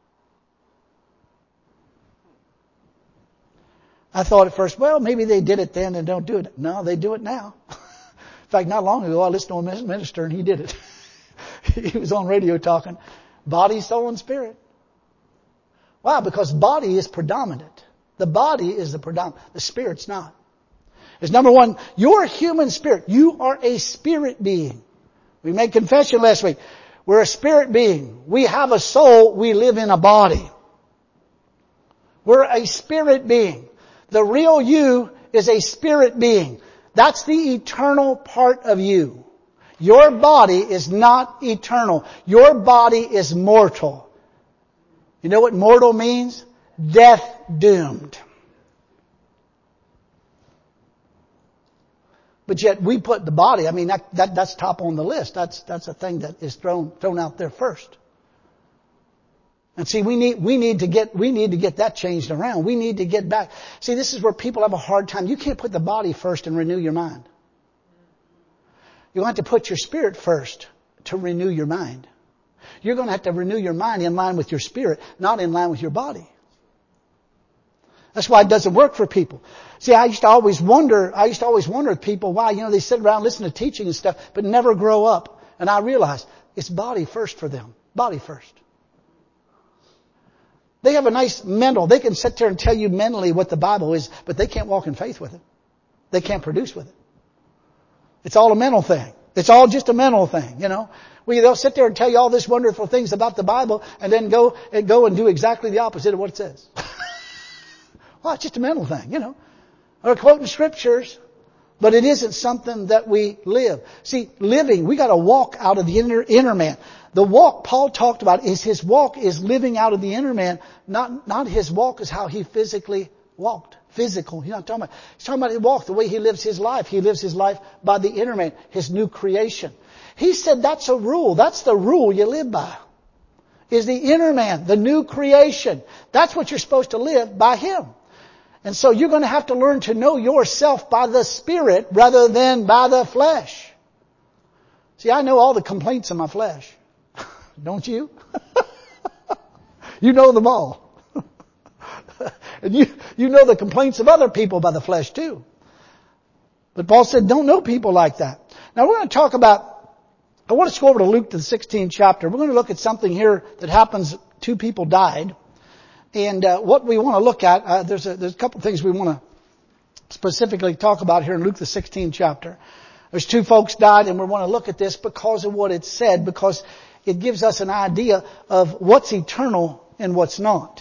I thought at first, well, maybe they did it then and don't do it. No, they do it now. In fact, not long ago, I listened to a minister and he did it. He was on radio talking body, soul, and spirit. Why? Because body is predominant. The body is the predominant. The spirit's not. It's number one, your human spirit. You are a spirit being. We made confession last week. We're a spirit being. We have a soul. We live in a body. We're a spirit being. The real you is a spirit being. That's the eternal part of you. Your body is not eternal. Your body is mortal. You know what mortal means? Death doomed. But yet we put the body, that's top on the list. That's a thing that is thrown out there first. And see, we need to get that changed around. We need to get back. See, this is where people have a hard time. You can't put the body first and renew your mind. You have to put your spirit first to renew your mind. You're going to have to renew your mind in line with your spirit, not in line with your body. That's why it doesn't work for people. See, I used to always wonder with people why, they sit around, listen to teaching and stuff, but never grow up. And I realized it's body first for them. Body first. They have a nice mental, they can sit there and tell you mentally what the Bible is, but they can't walk in faith with it. They can't produce with it. It's all a mental thing. It's all just a mental thing, They'll sit there and tell you all this wonderful things about the Bible and then go and do exactly the opposite of what it says. Well, it's just a mental thing, Or quoting scriptures, but it isn't something that we live. See, living, we got to walk out of the inner man. The walk Paul talked about is his walk is living out of the inner man, not his walk is how he physically walked. Physical. He's talking about his walk, the way he lives his life. He lives his life by the inner man, his new creation. He said that's a rule. That's the rule you live by. Is the inner man, the new creation. That's what you're supposed to live by him. And so you're going to have to learn to know yourself by the Spirit rather than by the flesh. See, I know all the complaints of my flesh. Don't you? You know them all. And you know the complaints of other people by the flesh too. But Paul said, don't know people like that. Now we're going to talk about, I want us to go over to Luke, to the 16th chapter. We're going to look at something here that happens, 2 people died. And what we want to look at, there's a couple things we want to specifically talk about here in Luke, the 16th chapter. There's 2 folks died, and we want to look at this because of what it said, because it gives us an idea of what's eternal and what's not.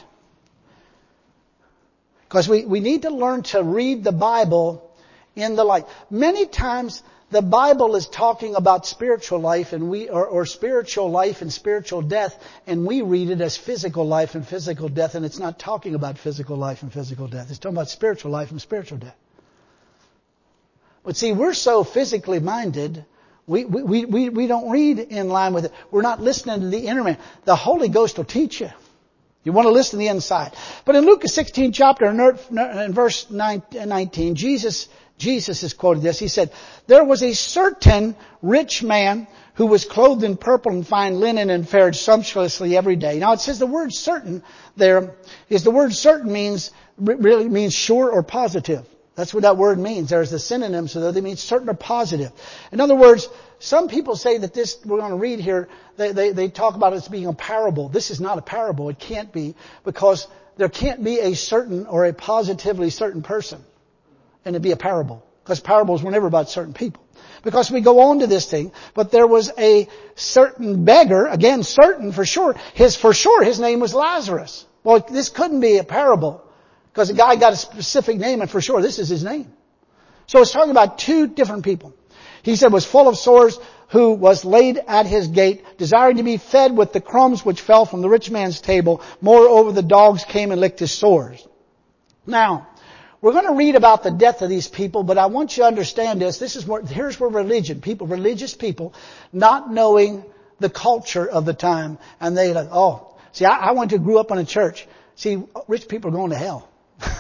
Because we need to learn to read the Bible in the light. Many times the Bible is talking about spiritual life and or spiritual life and spiritual death, and we read it as physical life and physical death, and it's not talking about physical life and physical death. It's talking about spiritual life and spiritual death. But see, we're so physically minded, we don't read in line with it. We're not listening to the inner man. The Holy Ghost will teach you. You want to listen to the inside. But in Luke 16 chapter, in verse 19, Jesus is quoted this. He said, there was a certain rich man who was clothed in purple and fine linen and fared sumptuously every day. Now it says the word certain there is the word certain really means sure or positive. That's what that word means. There's the synonyms so they mean certain or positive. In other words, some people say that this we're going to read here, they talk about it as being a parable. This is not a parable. It can't be, because there can't be a certain or a positively certain person and it'd be a parable, because parables were never about certain people. Because we go on to this thing, but there was a certain beggar, again certain for sure, his name was Lazarus. Well, this couldn't be a parable, because the guy got a specific name, and for sure this is his name. So it's talking about 2 different people. He said was full of sores, who was laid at his gate, desiring to be fed with the crumbs which fell from the rich man's table. Moreover, the dogs came and licked his sores. Now, we're going to read about the death of these people, but I want you to understand this. Here's where religious people, not knowing the culture of the time, and they like, I grew up in a church. See, rich people are going to hell.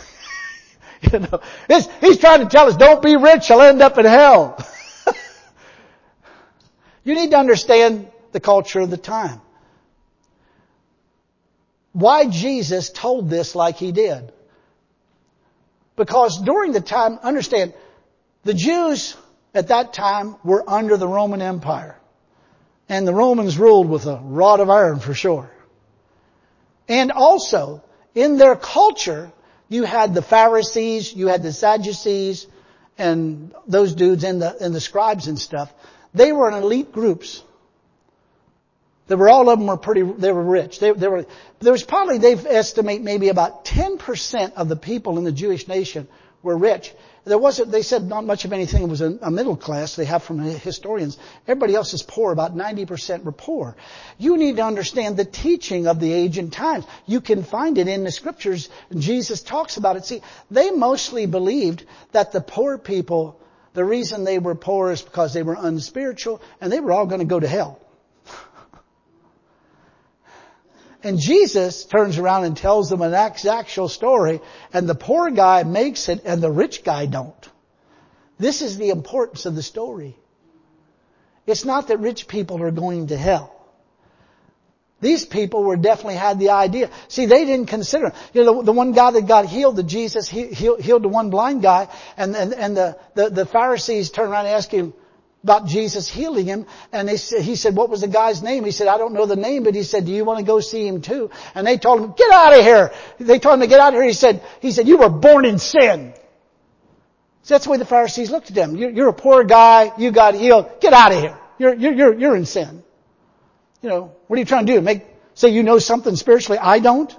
He's trying to tell us, don't be rich, you'll end up in hell. You need to understand the culture of the time. Why Jesus told this like he did. Because during the time, understand, the Jews at that time were under the Roman Empire. And the Romans ruled with a rod of iron for sure. And also, in their culture, you had the Pharisees, you had the Sadducees, and those dudes and the scribes and stuff. They were in elite groups. All of them they were rich. There was probably, they estimate maybe about 10% of the people in the Jewish nation were rich. They said not much of anything. It was a middle class they have from the historians. Everybody else is poor. About 90% were poor. You need to understand the teaching of the age and times. You can find it in the scriptures. Jesus talks about it. See, they mostly believed that the poor people, the reason they were poor is because they were unspiritual and they were all going to go to hell. And Jesus turns around and tells them an actual story, and the poor guy makes it and the rich guy don't. This is the importance of the story. It's not that rich people are going to hell. These people were definitely had the idea. See, they didn't consider. The one guy that got healed, that Jesus healed the one blind guy, and the Pharisees turned around and asked him about Jesus healing him, and he said, what was the guy's name? He said, I don't know the name, but he said, do you want to go see him too? And they told him, get out of here. They told him to get out of here. He said, you were born in sin. So that's the way the Pharisees looked at him. You're a poor guy. You got healed. Get out of here. You're in sin. What are you trying to do? Say you know something spiritually I don't?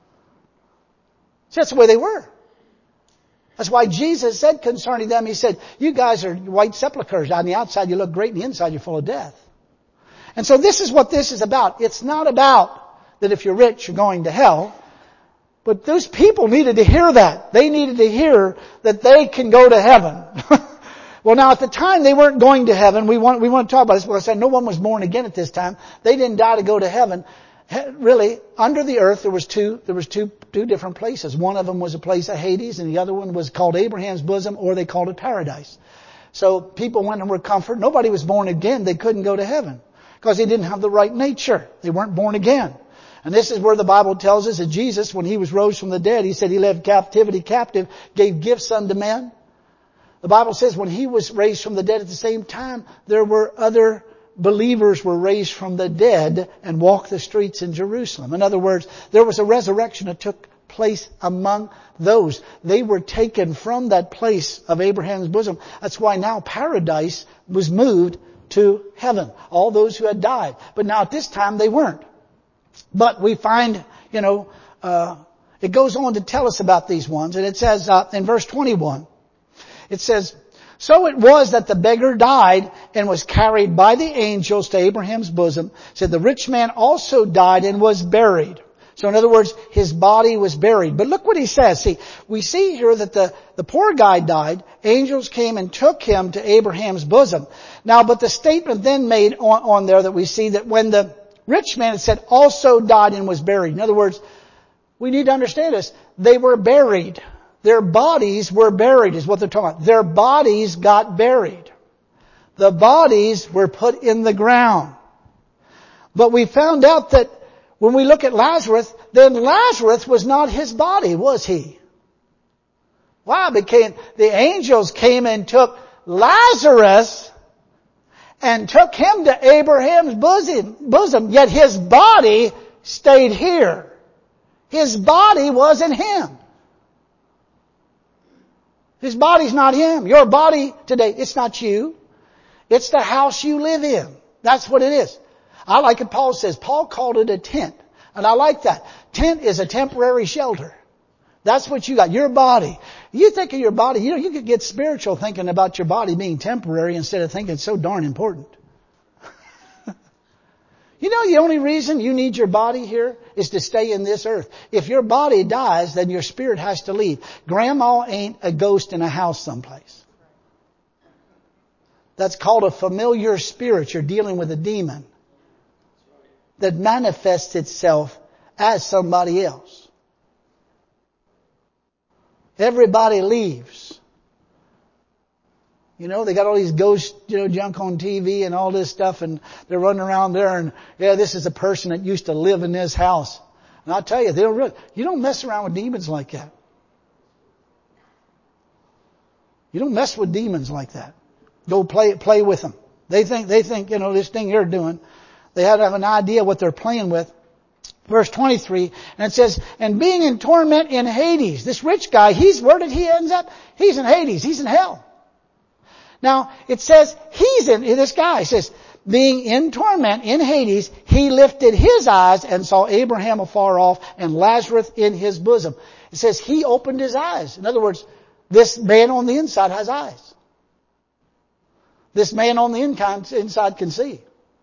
So that's the way they were. That's why Jesus said concerning them, He said, you guys are white sepulchres. On the outside you look great, and the inside you're full of death. And so this is what this is about. It's not about that if you're rich you're going to hell. But those people needed to hear that. They needed to hear that they can go to heaven. Well, now at the time they weren't going to heaven. We want to talk about this. Well, I said no one was born again at this time. They didn't die to go to heaven. Really, under the earth there was two different places. One of them was a place of Hades, and the other one was called Abraham's bosom, or they called it paradise. So people went and were comforted. Nobody was born again. They couldn't go to heaven because they didn't have the right nature. They weren't born again. And this is where the Bible tells us that Jesus, when He was rose from the dead, He said He led captivity captive, gave gifts unto men. The Bible says when He was raised from the dead at the same time, there were other believers were raised from the dead and walked the streets in Jerusalem. In other words, there was a resurrection that took place among those. They were taken from that place of Abraham's bosom. That's why now paradise was moved to heaven. All those who had died. But now at this time they weren't. But we find, it goes on to tell us about these ones. And it says in verse 21, it says, so it was that the beggar died and was carried by the angels to Abraham's bosom. Said the rich man also died and was buried. So in other words, his body was buried. But look what he says. See, we see here that the poor guy died. Angels came and took him to Abraham's bosom. Now, but the statement then made on there that we see that when the rich man, it said, also died and was buried. In other words, we need to understand this. They were buried. Their bodies were buried is what they're talking about. Their bodies got buried. The bodies were put in the ground. But we found out that when we look at Lazarus, then Lazarus was not his body, was he? Why? Because the angels came and took Lazarus and took him to Abraham's bosom, yet his body stayed here. His body wasn't him. His body's not him. Your body today, it's not you. It's the house you live in. That's what it is. I like it Paul says. Paul called it a tent. And I like that. Tent is a temporary shelter. That's what you got. Your body. You think of your body, you could get spiritual thinking about your body being temporary instead of thinking it's so darn important. The only reason you need your body here is to stay in this earth. If your body dies, then your spirit has to leave. Grandma ain't a ghost in a house someplace. That's called a familiar spirit. You're dealing with a demon that manifests itself as somebody else. Everybody leaves. They got all these ghost, junk on TV and all this stuff, and they're running around there, and this is a person that used to live in this house. And I'll tell you, you don't mess around with demons like that. You don't mess with demons like that. Go play with them. They think, this thing you're doing. They had to have an idea what they're playing with. Verse 23, and it says, and being in torment in Hades. This rich guy, where did he end up? He's in Hades. He's in hell. Now, it says this guy says, being in torment in Hades, he lifted his eyes and saw Abraham afar off and Lazarus in his bosom. It says he opened his eyes. In other words, this man on the inside has eyes. This man on the inside can see.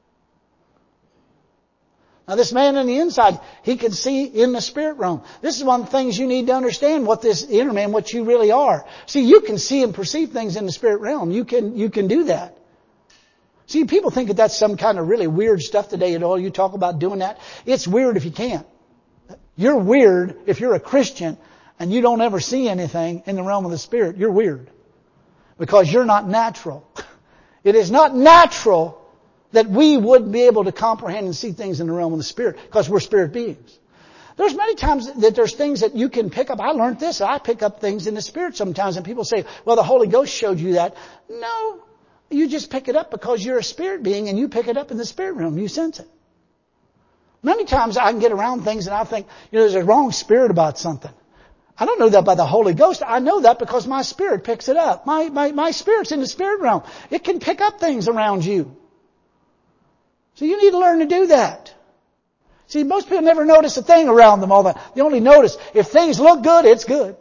Now this man on the inside, he can see in the spirit realm. This is one of the things you need to understand, what this inner man, what you really are. See, you can see and perceive things in the spirit realm. You can do that. See, people think that that's some kind of really weird stuff today. You talk about doing that. It's weird if you can't. You're weird if you're a Christian and you don't ever see anything in the realm of the spirit. You're weird. Because you're not natural. It is not natural that we would be able to comprehend and see things in the realm of the spirit, because we're spirit beings. There's many times that there's things that you can pick up. I learned this. I pick up things in the spirit sometimes, and people say, well, the Holy Ghost showed you that. No. You just pick it up because you're a spirit being and you pick it up in the spirit realm. You sense it. Many times I can get around things and I think, there's a wrong spirit about something. I don't know that by the Holy Ghost. I know that because my spirit picks it up. My spirit's in the spirit realm. It can pick up things around you. So you need to learn to do that. See, most people never notice a thing around them all the time. They only notice if things look good, it's good.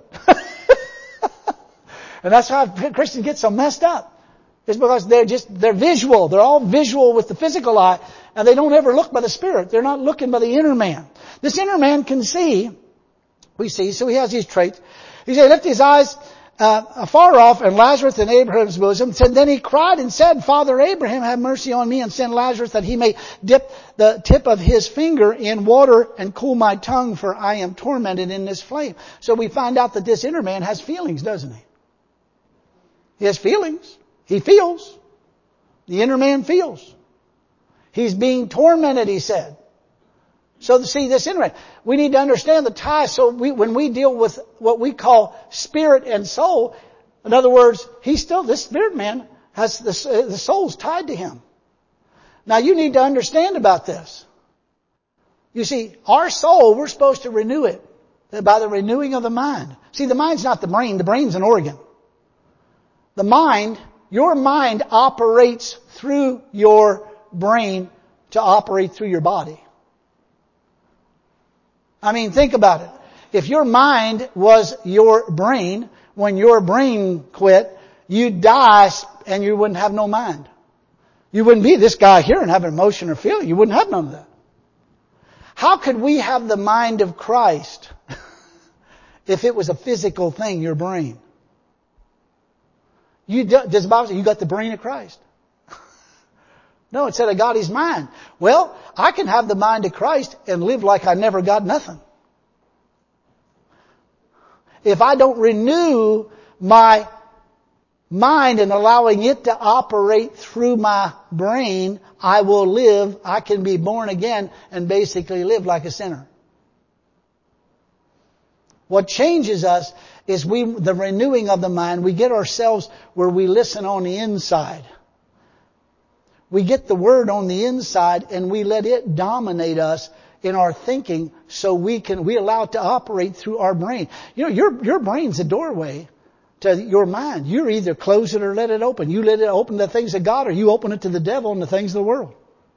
And that's how Christians get so messed up. It's because they're visual. They're all visual with the physical eye, and they don't ever look by the Spirit. They're not looking by the inner man. This inner man can see. We see, so he has these traits. He said, lift his eyes afar off, and Lazarus in Abraham's bosom. Then he cried and said, Father Abraham, have mercy on me, and send Lazarus that he may dip the tip of his finger in water and cool my tongue, for I am tormented in this flame. So we find out that this inner man has feelings, doesn't he? He has feelings. He feels. The inner man feels. He's being tormented, he said. So see, this inner man, we need to understand the tie. So when we deal with what we call spirit and soul, in other words, this spirit man has the soul's tied to him. Now you need to understand about this. You see, our soul, we're supposed to renew it by the renewing of the mind. See, the mind's not the brain. The brain's an organ. The mind, your mind operates through your brain to operate through your body. I mean, think about it. If your mind was your brain, when your brain quit, you'd die and you wouldn't have no mind. You wouldn't be this guy here and have an emotion or feeling. You wouldn't have none of that. How could we have the mind of Christ if it was a physical thing, your brain? Does the Bible say you got the brain of Christ? No, it said I got his mind. Well, I can have the mind of Christ and live like I never got nothing. If I don't renew my mind and allowing it to operate through my brain, I can be born again and basically live like a sinner. What changes us is the renewing of the mind. We get ourselves where we listen on the inside. We get the Word on the inside and we let it dominate us in our thinking, so we allow it to operate through our brain. Your brain's a doorway to your mind. You either close it or let it open. You let it open to the things of God, or you open it to the devil and the things of the world.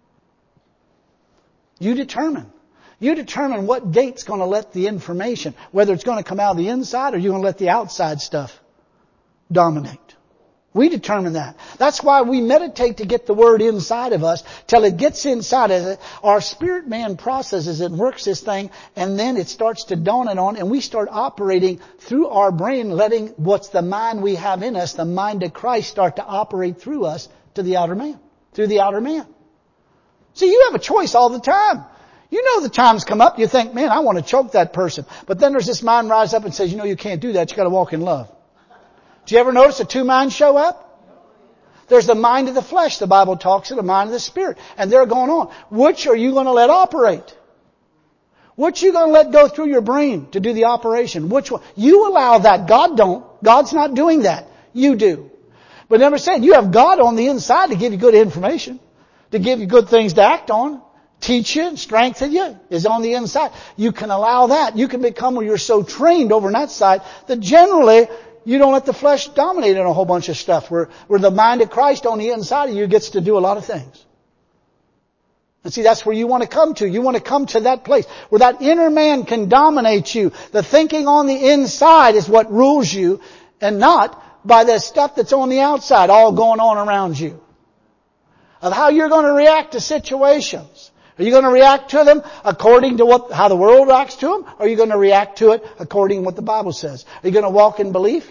You determine. You determine what gate's going to let the information, whether it's going to come out of the inside or you're going to let the outside stuff dominate. We determine that. That's why we meditate to get the Word inside of us till it gets inside of it. Our spirit man processes it and works this thing, and then it starts to dawn it on, and we start operating through our brain, letting what's the mind we have in us, the mind of Christ, start to operate through us to the outer man, through the outer man. See, you have a choice all the time. You know the times come up, you think, man, I want to choke that person. But then there's this mind rise up and says, you can't do that. You got to walk in love. Do you ever notice the two minds show up? There's the mind of the flesh, the Bible talks of, the mind of the spirit. And they're going on. Which are you going to let operate? Which are you going to let go through your brain to do the operation? Which one? You allow that. God don't. God's not doing that. You do. But never said, you have God on the inside to give you good information, to give you good things to act on, teach you, strengthen you, is on the inside. You can allow that. You can become where you're so trained over on that side that generally you don't let the flesh dominate in a whole bunch of stuff. Where the mind of Christ on the inside of you gets to do a lot of things. And see, that's where you want to come to. You want to come to that place where that inner man can dominate you. The thinking on the inside is what rules you, and not by the stuff that's on the outside all going on around you. Of how you're going to react to situations. Are you going to react to them according to how the world reacts to them? Or are you going to react to it according to what the Bible says? Are you going to walk in belief,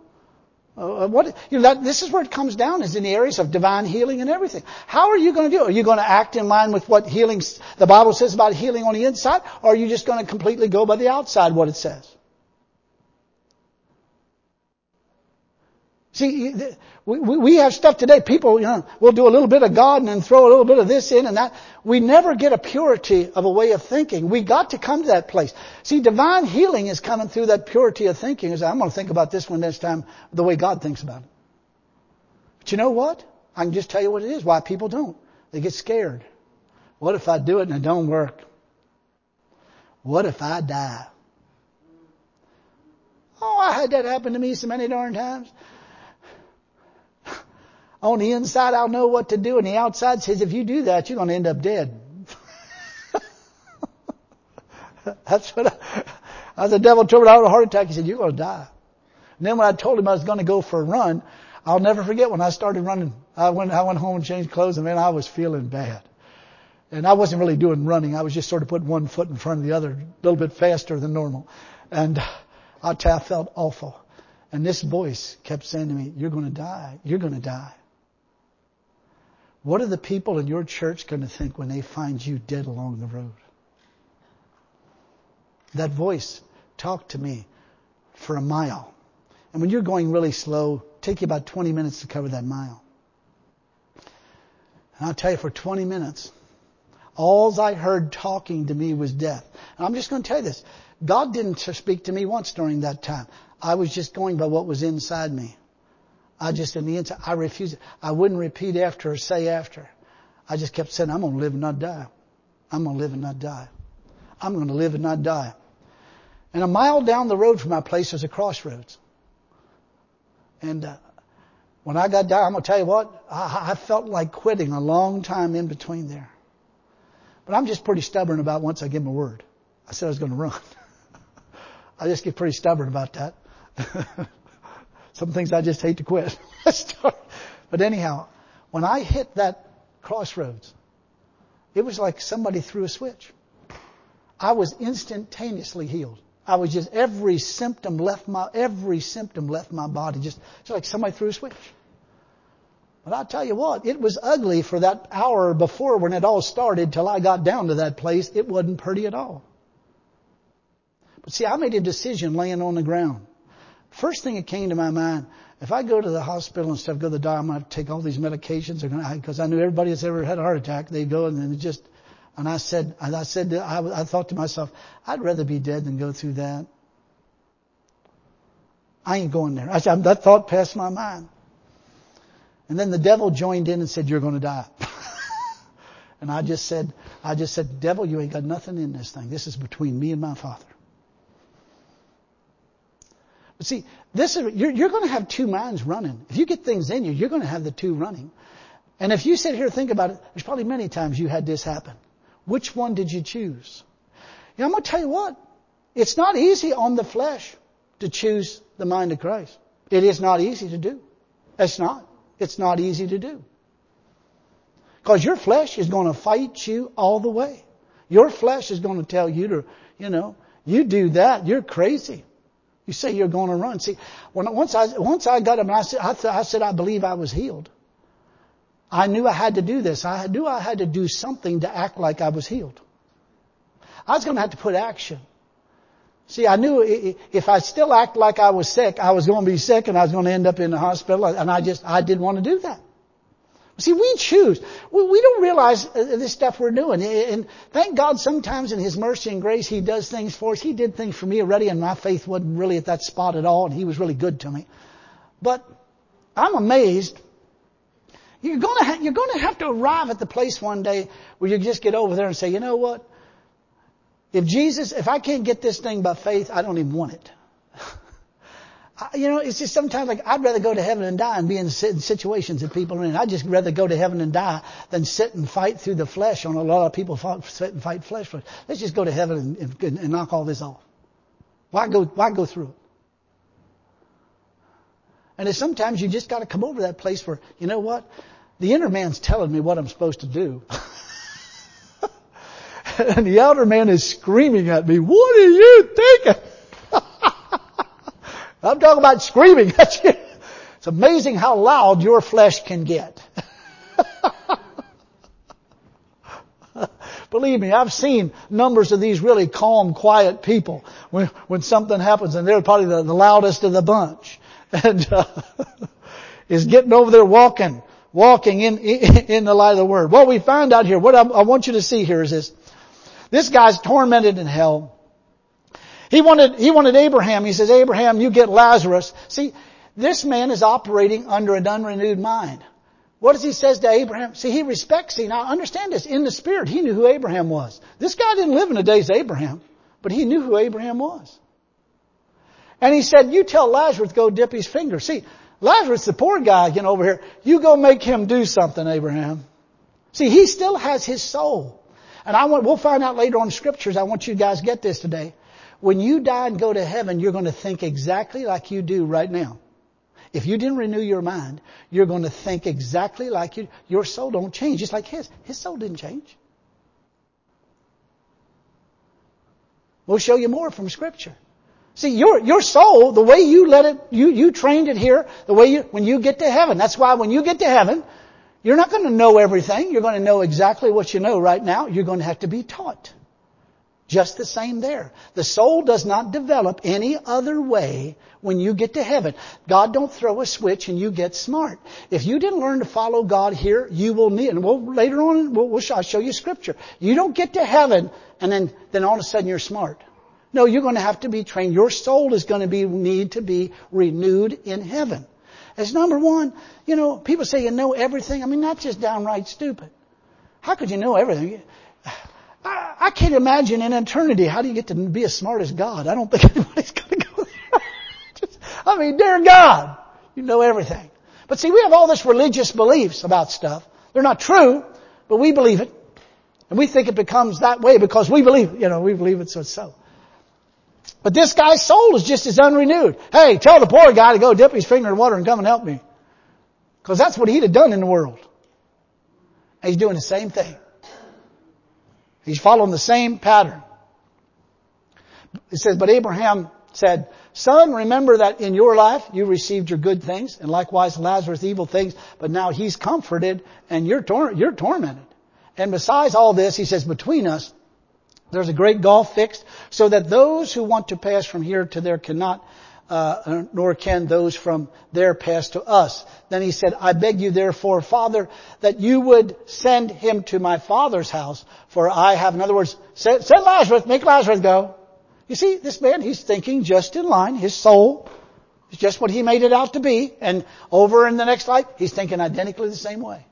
this is where it comes down, is in the areas of divine healing and everything. How are you going to do it? Are you going to act in line with what the Bible says about healing on the inside? Or are you just going to completely go by the outside, what it says? See, we have stuff today. People, will do a little bit of God and then throw a little bit of this in and that. We never get a purity of a way of thinking. We got to come to that place. See, divine healing is coming through that purity of thinking. I'm going to think about this one next time, the way God thinks about it. But you know what? I can just tell you what it is, why people don't. They get scared. What if I do it and it don't work? What if I die? Oh, I had that happen to me so many darn times. On the inside, I'll know what to do. And the outside says, if you do that, you're going to end up dead. That's what the devil told me I had a heart attack. He said, you're going to die. And then when I told him I was going to go for a run, I'll never forget when I started running. I went home and changed clothes, and man, I was feeling bad. And I wasn't really doing running. I was just sort of putting one foot in front of the other, a little bit faster than normal. And I'll tell you, I felt awful. And this voice kept saying to me, you're going to die. You're going to die. What are the people in your church going to think when they find you dead along the road? That voice talked to me for a mile. And when you're going really slow, take you about 20 minutes to cover that mile. And I'll tell you, for 20 minutes, all I heard talking to me was death. And I'm just going to tell you this. God didn't speak to me once during that time. I was just going by what was inside me. I refused it. I wouldn't repeat after or say after. I just kept saying, I'm going to live and not die. I'm going to live and not die. I'm going to live and not die. And a mile down the road from my place was a crossroads. And when I got down, I'm going to tell you what, I felt like quitting a long time in between there. But I'm just pretty stubborn about once I give my word. I said I was going to run. I just get pretty stubborn about that. Some things I just hate to quit. But anyhow, when I hit that crossroads, it was like somebody threw a switch. I was instantaneously healed. I was just, every symptom left my body, just like somebody threw a switch. But I'll tell you what, it was ugly for that hour before when it all started till I got down to that place. It wasn't pretty at all. But see, I made a decision laying on the ground. First thing that came to my mind, if I go to the hospital and stuff, go to the doctor, I'm going to take all these medications, because I knew everybody that's ever had a heart attack, they go and then I thought to myself, I'd rather be dead than go through that. I ain't going there. That thought passed my mind. And then the devil joined in and said, you're going to die. And I just said, devil, you ain't got nothing in this thing. This is between me and my Father. But see, you're going to have two minds running. If you get things in you, you're going to have the two running. And if you sit here and think about it, there's probably many times you had this happen. Which one did you choose? I'm going to tell you what. It's not easy on the flesh to choose the mind of Christ. It is not easy to do. It's not. It's not easy to do. Because your flesh is going to fight you all the way. Your flesh is going to tell you to, you do that, you're crazy. You say you're going to run. See, once I got him, I said I believe I was healed. I knew I had to do this. I knew I had to do something to act like I was healed. I was going to have to put action. See, I knew if I still act like I was sick, I was going to be sick and I was going to end up in the hospital. And I didn't want to do that. See, we choose. We don't realize this stuff we're doing. And thank God sometimes in His mercy and grace, He does things for us. He did things for me already, and my faith wasn't really at that spot at all, and He was really good to me. But I'm amazed. You're going to have to arrive at the place one day where you just get over there and say, you know what? If I can't get this thing by faith, I don't even want it. It's just sometimes like I'd rather go to heaven and die and be in situations that people are in. I'd just rather go to heaven and die than sit and fight through the flesh. On a lot of people sit and fight flesh. Let's just go to heaven and knock all this off. Why go through it? And it's sometimes you just got to come over that place where, you know what? The inner man's telling me what I'm supposed to do. And the outer man is screaming at me, what are you thinking? I'm talking about screaming at you. It's amazing how loud your flesh can get. Believe me, I've seen numbers of these really calm, quiet people when something happens, and they're probably the loudest of the bunch. And is getting over there walking in the light of the Word. What we find out here, what I want you to see here is this. This guy's tormented in hell. He wanted Abraham. He says, Abraham, you get Lazarus. See, this man is operating under an unrenewed mind. What does he says to Abraham? See, he respects him. Now understand this. In the spirit, he knew who Abraham was. This guy didn't live in the days of Abraham, but he knew who Abraham was. And he said, you tell Lazarus to go dip his finger. See, Lazarus, the poor guy, over here, you go make him do something, Abraham. See, he still has his soul. And we'll find out later on in scriptures. I want you guys to get this today. When you die and go to heaven, you're going to think exactly like you do right now. If you didn't renew your mind, you're going to think exactly like you. Your soul don't change, just like his. His soul didn't change. We'll show you more from scripture. See, your soul, the way you let it, you trained it here, the way when you get to heaven. That's why when you get to heaven, you're not going to know everything. You're going to know exactly what you know right now. You're going to have to be taught. Just the same there. The soul does not develop any other way when you get to heaven. God don't throw a switch and you get smart. If you didn't learn to follow God here, you will need, and later on, I'll show you scripture. You don't get to heaven and then all of a sudden you're smart. No, you're going to have to be trained. Your soul is going to need to be renewed in heaven. As number one, people say you know everything. I mean, that's just downright stupid. How could you know everything? I can't imagine in eternity how do you get to be as smart as God? I don't think anybody's going to go there. Dear God, you know everything. But see, we have all this religious beliefs about stuff. They're not true, but we believe it. And we think it becomes that way because we believe it, so it's so. But this guy's soul is just as unrenewed. Hey, tell the poor guy to go dip his finger in water and come and help me. Because that's what he'd have done in the world. And he's doing the same thing. He's following the same pattern. It says, but Abraham said, son, remember that in your life you received your good things, and likewise Lazarus evil things, but now he's comforted and you're tormented. And besides all this, he says, between us, there's a great gulf fixed, so that those who want to pass from here to there cannot, nor can those from there pass to us. Then he said, I beg you therefore, Father, that you would send him to my father's house, for I have, in other words, send Lazarus, make Lazarus go. You see, this man, he's thinking just in line. His soul is just what he made it out to be. And over in the next life, he's thinking identically the same way.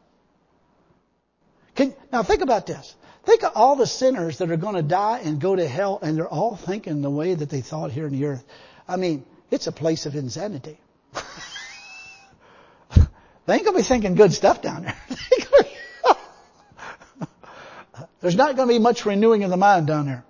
Now think about this. Think of all the sinners that are going to die and go to hell, and they're all thinking the way that they thought here on the earth. It's a place of insanity. They ain't going to be thinking good stuff down there. There's not going to be much renewing of the mind down there.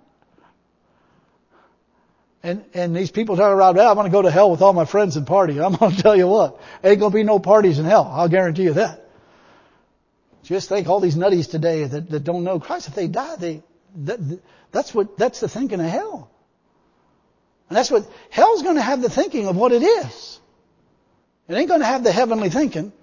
And these people talk about, I want to go to hell with all my friends and party. I'm going to tell you what, ain't going to be no parties in hell. I'll guarantee you that. Just think all these nutties today that don't know Christ, if they die, that's the thinking of hell. And that's what, hell's going to have the thinking of what it is. It ain't going to have the heavenly thinking.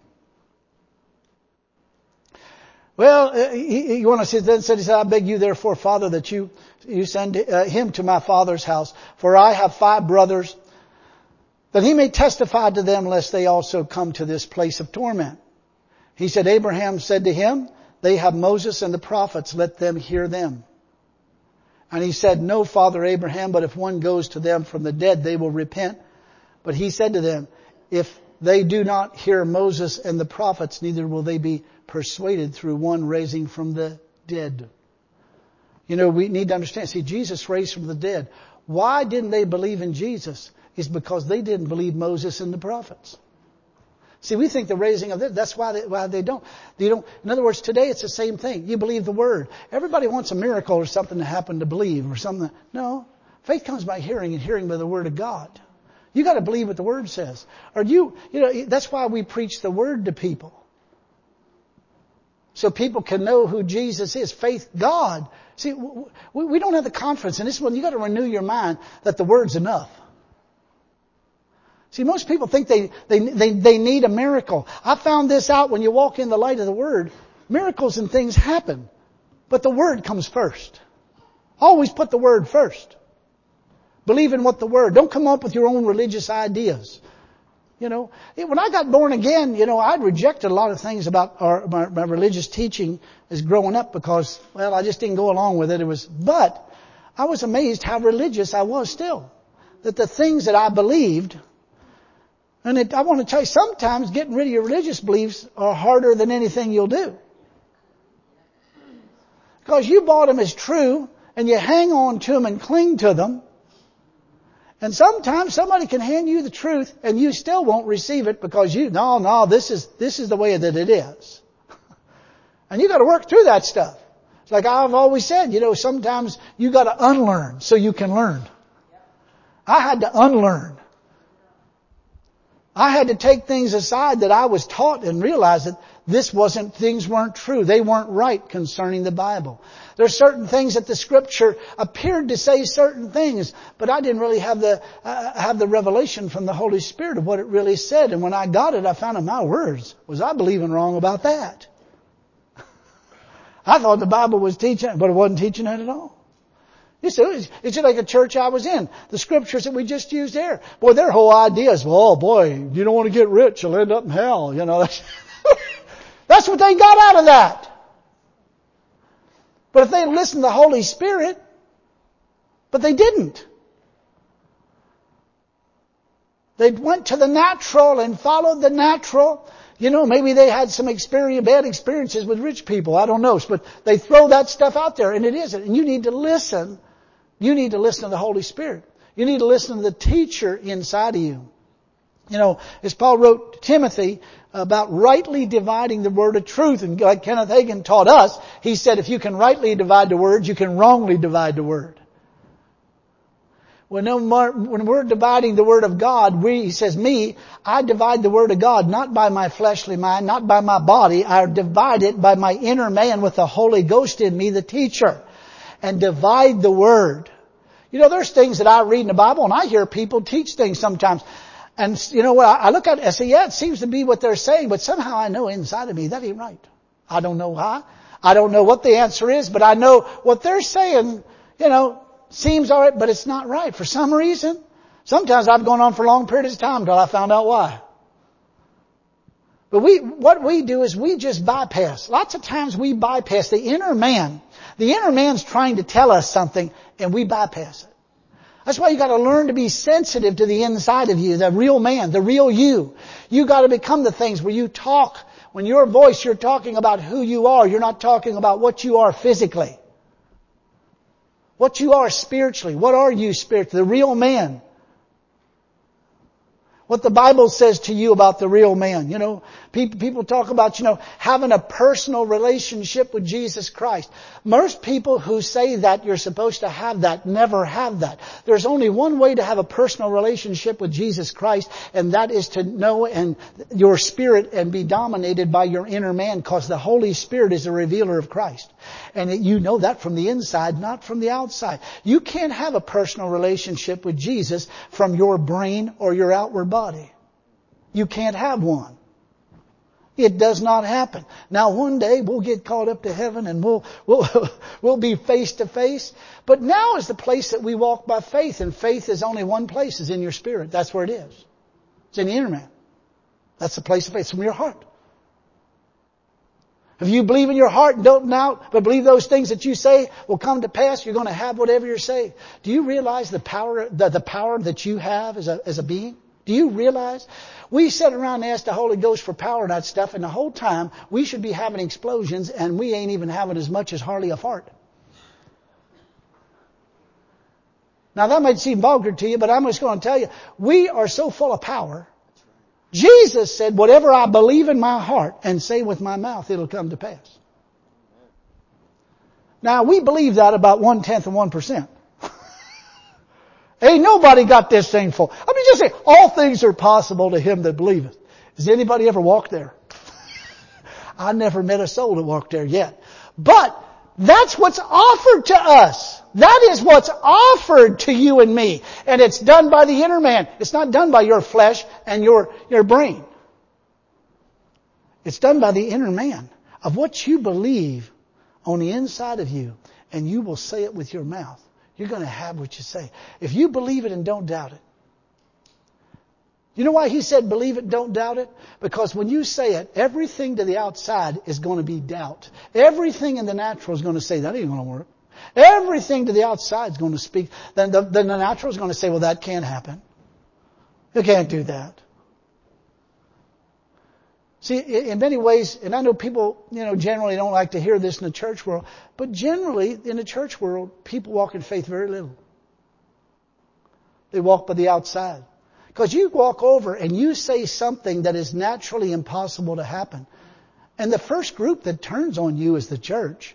Well, he said, I beg you therefore, Father, that you send him to my father's house, for I have 5 brothers, that he may testify to them, lest they also come to this place of torment. He said, Abraham said to him, they have Moses and the prophets, let them hear them. And he said, no, Father Abraham, but if one goes to them from the dead, they will repent. But he said to them, if they do not hear Moses and the prophets, neither will they be persuaded through one raising from the dead. We need to understand. See, Jesus raised from the dead. Why didn't they believe in Jesus? is because they didn't believe Moses and the prophets. See, we think the raising of that's why they don't. In other words, today it's the same thing. You believe the Word. Everybody wants a miracle or something to happen to believe or something. No. Faith comes by hearing and hearing by the Word of God. You got to believe what the Word says. Or that's why we preach the Word to people. So people can know who Jesus is. Faith, God. See, we don't have the confidence. And this one, you got to renew your mind that the Word's enough. See, most people think they need a miracle. I found this out when you walk in the light of the Word. Miracles and things happen. But the Word comes first. Always put the Word first. Believe in what the Word. Don't come up with your own religious ideas. When I got born again, I'd rejected a lot of things about my religious teaching as growing up because, I just didn't go along with it. But I was amazed how religious I was still. That the things that I believed, and I want to tell you, sometimes getting rid of your religious beliefs are harder than anything you'll do. Because you bought them as true, and you hang on to them and cling to them. And sometimes somebody can hand you the truth, and you still won't receive it because this is the way that it is. And you got to work through that stuff. It's like I've always said, sometimes you got to unlearn so you can learn. I had to unlearn. I had to take things aside that I was taught and realize that things weren't true. They weren't right concerning the Bible. There's certain things that the Scripture appeared to say certain things, but I didn't really have the revelation from the Holy Spirit of what it really said. And when I got it, I found in my words, was I believing wrong about that? I thought the Bible was teaching, but it wasn't teaching that at all. You see, it's just like the church I was in. The scriptures that we just used there. Boy, their whole idea is, you don't want to get rich, you'll end up in hell. That's what they got out of that. But if they listened to the Holy Spirit, but they didn't. They went to the natural and followed the natural. Maybe they had some bad experiences with rich people. I don't know. But they throw that stuff out there, and it isn't. And you need to listen. You need to listen to the Holy Spirit. You need to listen to the teacher inside of you. As Paul wrote to Timothy about rightly dividing the word of truth, and like Kenneth Hagin taught us, he said, if you can rightly divide the word, you can wrongly divide the word. When we're dividing the Word of God, he says, I divide the Word of God not by my fleshly mind, not by my body. I divide it by my inner man with the Holy Ghost in me, the teacher. And divide the Word. There's things that I read in the Bible and I hear people teach things sometimes. And I look at it and say, it seems to be what they're saying, but somehow I know inside of me that ain't right. I don't know why. I don't know what the answer is, but I know what they're saying, seems all right, but it's not right. For some reason, sometimes I've gone on for long periods of time until I found out why. But what we do is we just bypass. Lots of times we bypass the inner man. The inner man's trying to tell us something and we bypass it. That's why you got to learn to be sensitive to the inside of you, the real man, the real you. You got to become the things where you talk. When your voice, you're talking about who you are. You're not talking about what you are physically. What you are spiritually. What are you spiritually? The real man. What the Bible says to you about the real man. People talk about, having a personal relationship with Jesus Christ. Most people who say that you're supposed to have that never have that. There's only one way to have a personal relationship with Jesus Christ, and that is to know your spirit and be dominated by your inner man, because the Holy Spirit is a revealer of Christ. And you know that from the inside, not from the outside. You can't have a personal relationship with Jesus from your brain or your outward body. You can't have one. It does not happen. Now one day we'll get caught up to heaven and we'll be face to face. But now is the place that we walk by faith, and faith is only one place, is in your spirit. That's where it is. It's in the inner man. That's the place of faith. It's from your heart. If you believe in your heart and don't doubt, but believe those things that you say will come to pass, you're going to have whatever you're saying. Do you realize the power that you have as a being? Do you realize? We sit around and ask the Holy Ghost for power and that stuff, and the whole time we should be having explosions, and we ain't even having as much as hardly a fart. Now that might seem vulgar to you, but I'm just going to tell you, we are so full of power. Jesus said, whatever I believe in my heart and say with my mouth, it'll come to pass. Now we believe that about 1/10 of 1%. Ain't nobody got this thing full. I mean, just say, all things are possible to him that believeth. Has anybody ever walked there? I never met a soul that walked there yet. But that's what's offered to us. That is what's offered to you and me. And it's done by the inner man. It's not done by your flesh and your brain. It's done by the inner man of what you believe on the inside of you. And you will say it with your mouth. You're going to have what you say. If you believe it and don't doubt it. You know why he said believe it, don't doubt it? Because when you say it, everything to the outside is going to be doubt. Everything in the natural is going to say, that ain't going to work. Everything to the outside is going to speak. Then the natural is going to say, well, that can't happen. You can't do that. See, in many ways, and I know people, generally don't like to hear this in the church world, but generally in the church world, people walk in faith very little. They walk by the outside. Because you walk over and you say something that is naturally impossible to happen. And the first group that turns on you is the church.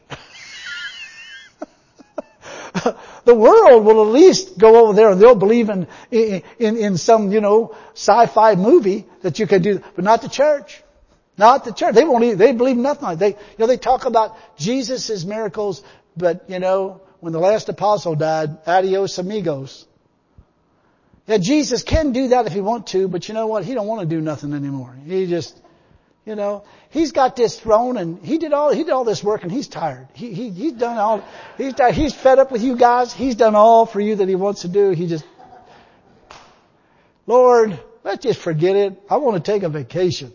The world will at least go over there and they'll believe in some, sci-fi movie that you can do, but not the church. Not the church. They won't. They believe nothing like it. They talk about Jesus' miracles, but when the last apostle died, adios amigos. Yeah, Jesus can do that if he wants to, but you know what? He don't want to do nothing anymore. He just, he's got this throne and he did all this work and he's tired. He's done all, he's tired. He's fed up with you guys. He's done all for you that he wants to do. He just, Lord, let's just forget it. I want to take a vacation.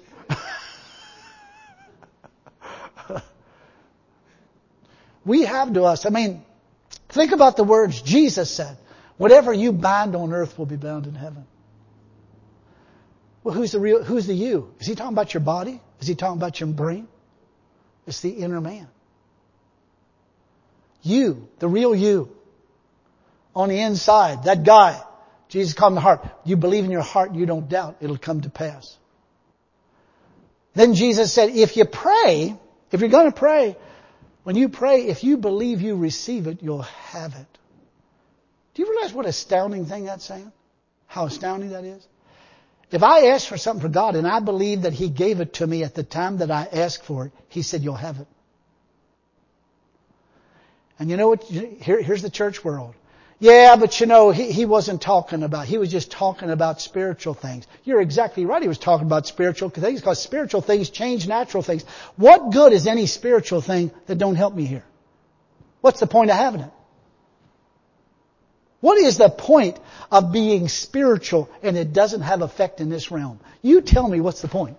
We have to us. Think about the words Jesus said. Whatever you bind on earth will be bound in heaven. Well, who's the you? Is he talking about your body? Is he talking about your brain? It's the inner man. You, the real you. On the inside, that guy. Jesus called him the heart. You believe in your heart, you don't doubt, it'll come to pass. Then Jesus said, if you pray, if you're going to pray, when you pray, if you believe you receive it, you'll have it. Do you realize what an astounding thing that's saying? How astounding that is? If I ask for something for God and I believe that He gave it to me at the time that I asked for it, He said, you'll have it. And you know what? Here's the church world. Yeah, but he wasn't talking about, he was just talking about spiritual things. You're exactly right. He was talking about spiritual things because spiritual things change natural things. What good is any spiritual thing that don't help me here? What's the point of having it? What is the point of being spiritual and it doesn't have effect in this realm? You tell me what's the point.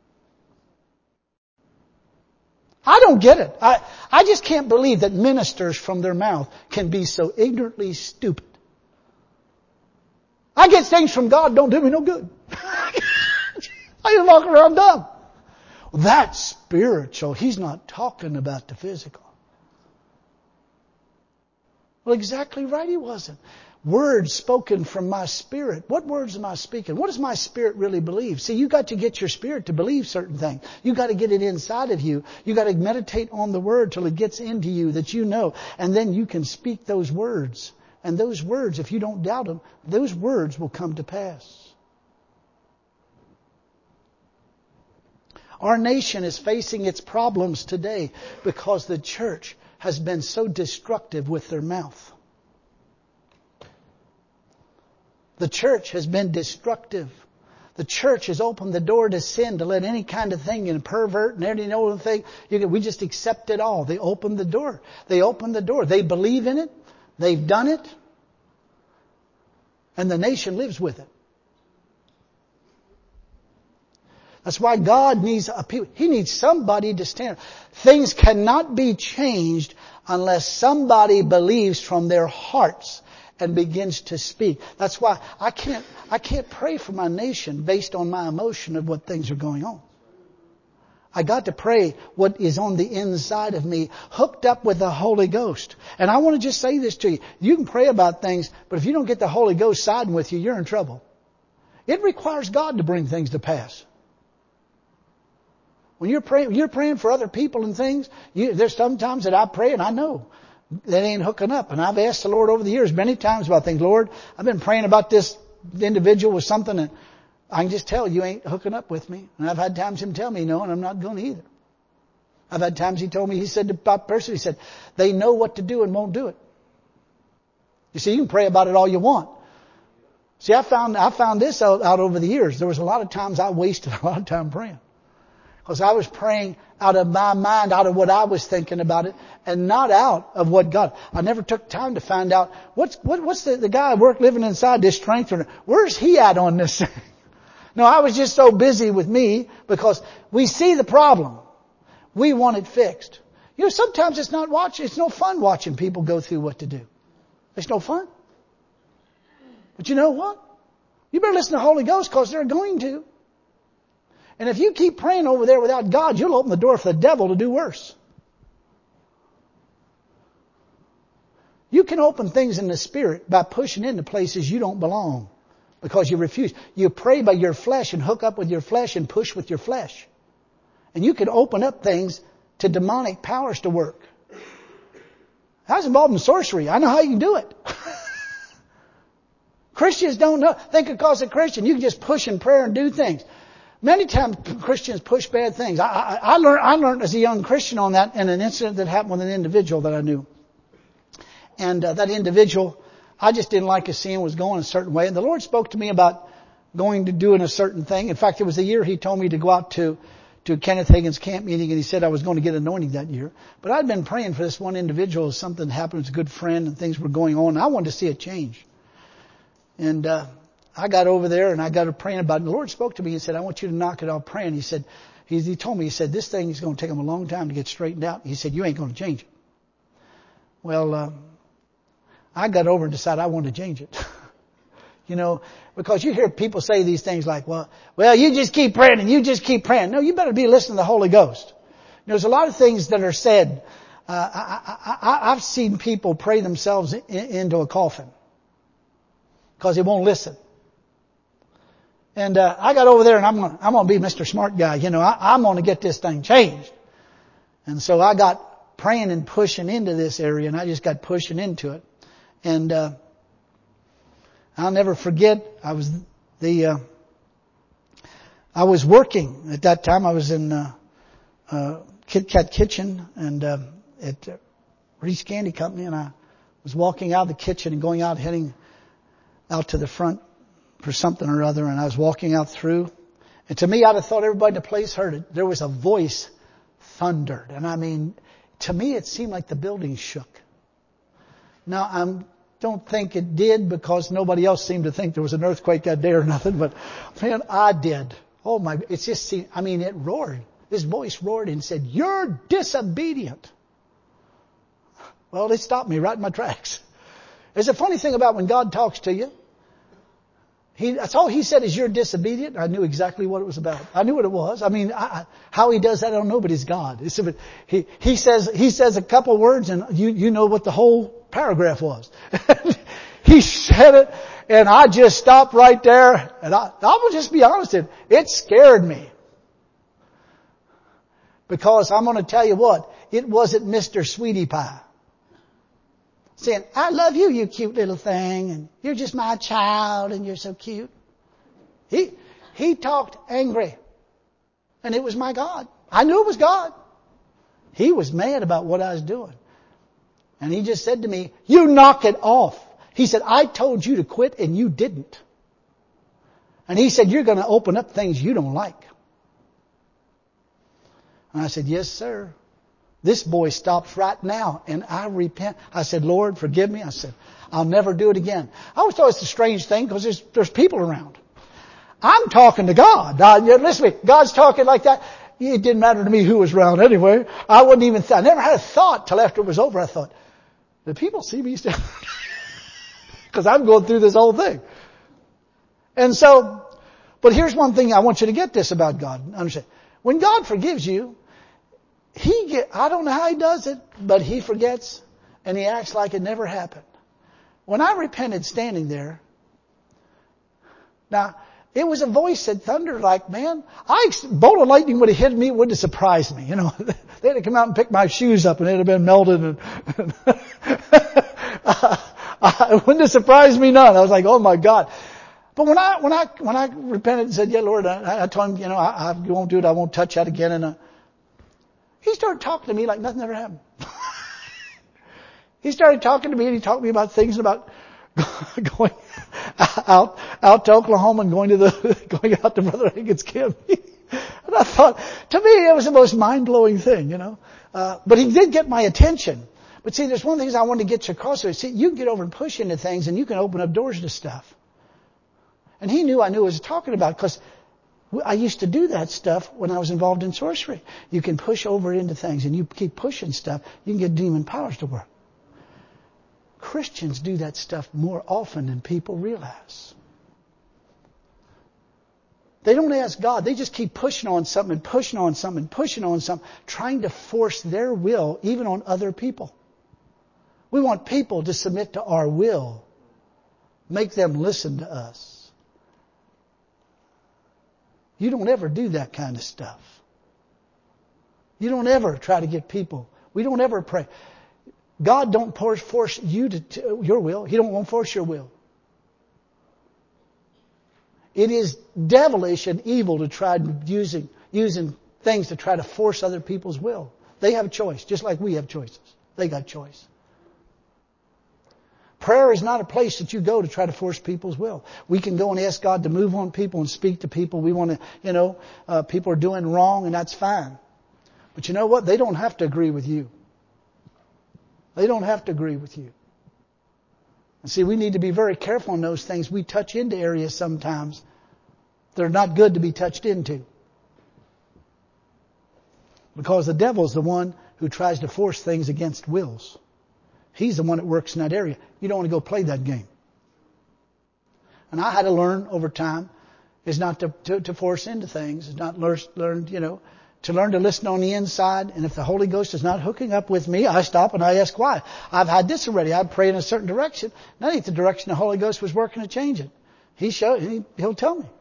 I don't get it. I just can't believe that ministers from their mouth can be so ignorantly stupid. I get things from God don't do me no good. I just walk around dumb. Well, that's spiritual. He's not talking about the physical. Well, exactly right he wasn't. Words spoken from my spirit. What words am I speaking? What does my spirit really believe? See, you got to get your spirit to believe certain things. You got to get it inside of you. You got to meditate on the word till it gets into you that you know. And then you can speak those words. And those words, if you don't doubt them, those words will come to pass. Our nation is facing its problems today because the church has been so destructive with their mouth. The church has been destructive. The church has opened the door to sin, to let any kind of thing and pervert and any other thing. We just accept it all. They opened the door. They opened the door. They believe in it. They've done it. And the nation lives with it. That's why God needs a people. He needs somebody to stand. Things cannot be changed unless somebody believes from their hearts and begins to speak. That's why I can't pray for my nation based on my emotion of what things are going on. I got to pray what is on the inside of me, hooked up with the Holy Ghost. And I want to just say this to you. You can pray about things, but if you don't get the Holy Ghost siding with you, you're in trouble. It requires God to bring things to pass. When you're praying for other people and things, there's sometimes that I pray and I know that ain't hooking up. And I've asked the Lord over the years many times about things. Lord, I've been praying about this individual with something and I can just tell you ain't hooking up with me. And I've had times him tell me no, and I'm not going to either. I've had times he told me, he said to that person, he said, they know what to do and won't do it. You see, you can pray about it all you want. See, I found this out over the years. There was a lot of times I wasted a lot of time praying. Because I was praying out of my mind, out of what I was thinking about it, and not out of what God. I never took time to find out what's the guy living inside this strength. Where's he at on this thing? No, I was just so busy with me because we see the problem. We want it fixed. You know, sometimes it's no fun watching people go through what to do. It's no fun. But you know what? You better listen to the Holy Ghost because they're going to. And if you keep praying over there without God, you'll open the door for the devil to do worse. You can open things in the Spirit by pushing into places you don't belong. Because you refuse. You pray by your flesh and hook up with your flesh and push with your flesh. And you can open up things to demonic powers to work. I was involved in sorcery. I know how you can do it. Christians don't know. Think because a Christian, you can just push in prayer and do things. Many times Christians push bad things. I learned as a young Christian on that in an incident that happened with an individual that I knew. And that individual, I just didn't like his sin was going a certain way. And the Lord spoke to me about going to doing a certain thing. In fact, it was the year He told me to go out to Kenneth Hagin's camp meeting, and He said I was going to get anointing that year. But I'd been praying for this one individual. Something happened, it was a good friend, and things were going on. And I wanted to see it change. And I got over there and I got to praying about it. And the Lord spoke to me and said, I want you to knock it off praying. He said, He told me, He said, this thing is going to take him a long time to get straightened out. He said, you ain't going to change it. Well, I got over and decided I wanted to change it. You know, because you hear people say these things like, well, you just keep praying and you just keep praying. No, you better be listening to the Holy Ghost. There's a lot of things that are said. I've seen people pray themselves into a coffin because they won't listen. And I got over there and I'm going to be Mr. Smart Guy. You know, I'm going to get this thing changed. And so I got praying and pushing into this area, and I just got pushing into it. And I'll never forget, I was working at that time. I was in Kit Kat Kitchen and at Reese Candy Company, and I was walking out of the kitchen and going out, heading out to the front for something or other, and I was walking out through. And to me, I'd have thought everybody in the place heard it. There was a voice thundered. And I mean, to me, it seemed like the building shook. Now, I don't think it did because nobody else seemed to think there was an earthquake that day or nothing, but man, I did. Oh my, it's just, it roared. This voice roared and said, you're disobedient. Well, it stopped me right in my tracks. There's a funny thing about when God talks to you. That's all He said is you're disobedient. I knew exactly what it was about. I knew what it was. I mean, how He does that, I don't know, but He's God. He says a couple words and you know what the whole paragraph was. He said it and I just stopped right there, and I will just be honest with you, it scared me. Because I'm going to tell you what, it wasn't Mr. Sweetie Pie saying, I love you, you cute little thing, and you're just my child, and you're so cute. He talked angry. And it was my God. I knew it was God. He was mad about what I was doing. And He just said to me, you knock it off. He said, I told you to quit and you didn't. And He said, you're going to open up things you don't like. And I said, yes, sir. This boy stops right now, and I repent. I said, Lord, forgive me. I said, I'll never do it again. I always thought it's a strange thing because there's people around. I'm talking to God. Listen to me. God's talking like that. It didn't matter to me who was around anyway. I wouldn't even I never had a thought till after it was over. I thought, do people see me still? Because I'm going through this whole thing. And so, but here's one thing I want you to get this about God. Understand. When God forgives you, I don't know how He does it, but He forgets and He acts like it never happened. When I repented standing there, now, it was a voice that thundered like, man, bolt of lightning would have hit me, it wouldn't have surprised me. They had to come out and pick my shoes up and it'd have been melted and it wouldn't have surprised me none. I was like, oh my God. But when I repented and said, yeah, Lord, I told Him, I won't do it, I won't touch that again. And He started talking to me like nothing ever happened. He started talking to me and He talked to me about things about going out to Oklahoma and going out to Brother Hagin's camp. And I thought, to me, it was the most mind-blowing thing, But He did get my attention. But see, there's one thing I wanted to get you across there. See, you can get over and push into things and you can open up doors to stuff. And He knew I knew what I was talking about because I used to do that stuff when I was involved in sorcery. You can push over into things and you keep pushing stuff, you can get demon powers to work. Christians do that stuff more often than people realize. They don't ask God. They just keep pushing on something and pushing on something and pushing on something, trying to force their will even on other people. We want people to submit to our will. Make them listen to us. You don't ever do that kind of stuff. You don't ever try to get people. We don't ever pray. God don't force you to your will. He don't want to force your will. It is devilish and evil to try using things to try to force other people's will. They have a choice, just like we have choices. They got choice. Prayer is not a place that you go to try to force people's will. We can go and ask God to move on people and speak to people. We want to, people are doing wrong and that's fine. But you know what? They don't have to agree with you. They don't have to agree with you. And see, we need to be very careful on those things. We touch into areas sometimes that are not good to be touched into. Because the devil's the one who tries to force things against wills. He's the one that works in that area. You don't want to go play that game. And I had to learn over time is not to force into things. It's not to learn to listen on the inside. And if the Holy Ghost is not hooking up with me, I stop and I ask why. I've had this already. I pray in a certain direction. That ain't the direction the Holy Ghost was working to change it. He'll tell me.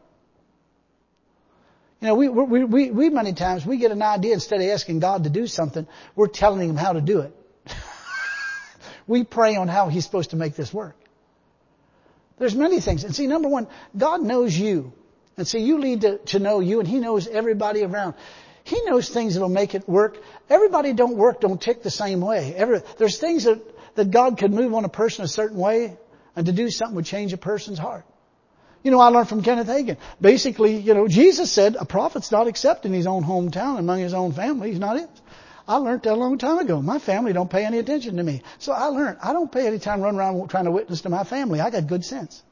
We many times we get an idea, instead of asking God to do something, we're telling Him how to do it. We pray on how He's supposed to make this work. There's many things. And see, number one, God knows you. And see, you need to know you, and He knows everybody around. He knows things that will make it work. Everybody don't tick the same way. There's things that God could move on a person a certain way, and to do something would change a person's heart. I learned from Kenneth Hagin. Basically, Jesus said a prophet's not accepted in his own hometown, among his own family. He's not it. I learned that a long time ago. My family don't pay any attention to me. So I learned, I don't pay any time running around trying to witness to my family. I got good sense.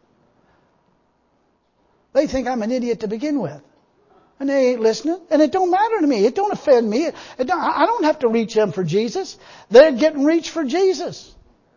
They think I'm an idiot to begin with. And they ain't listening. And it don't matter to me. It don't offend me. I don't have to reach them for Jesus. They're getting reached for Jesus.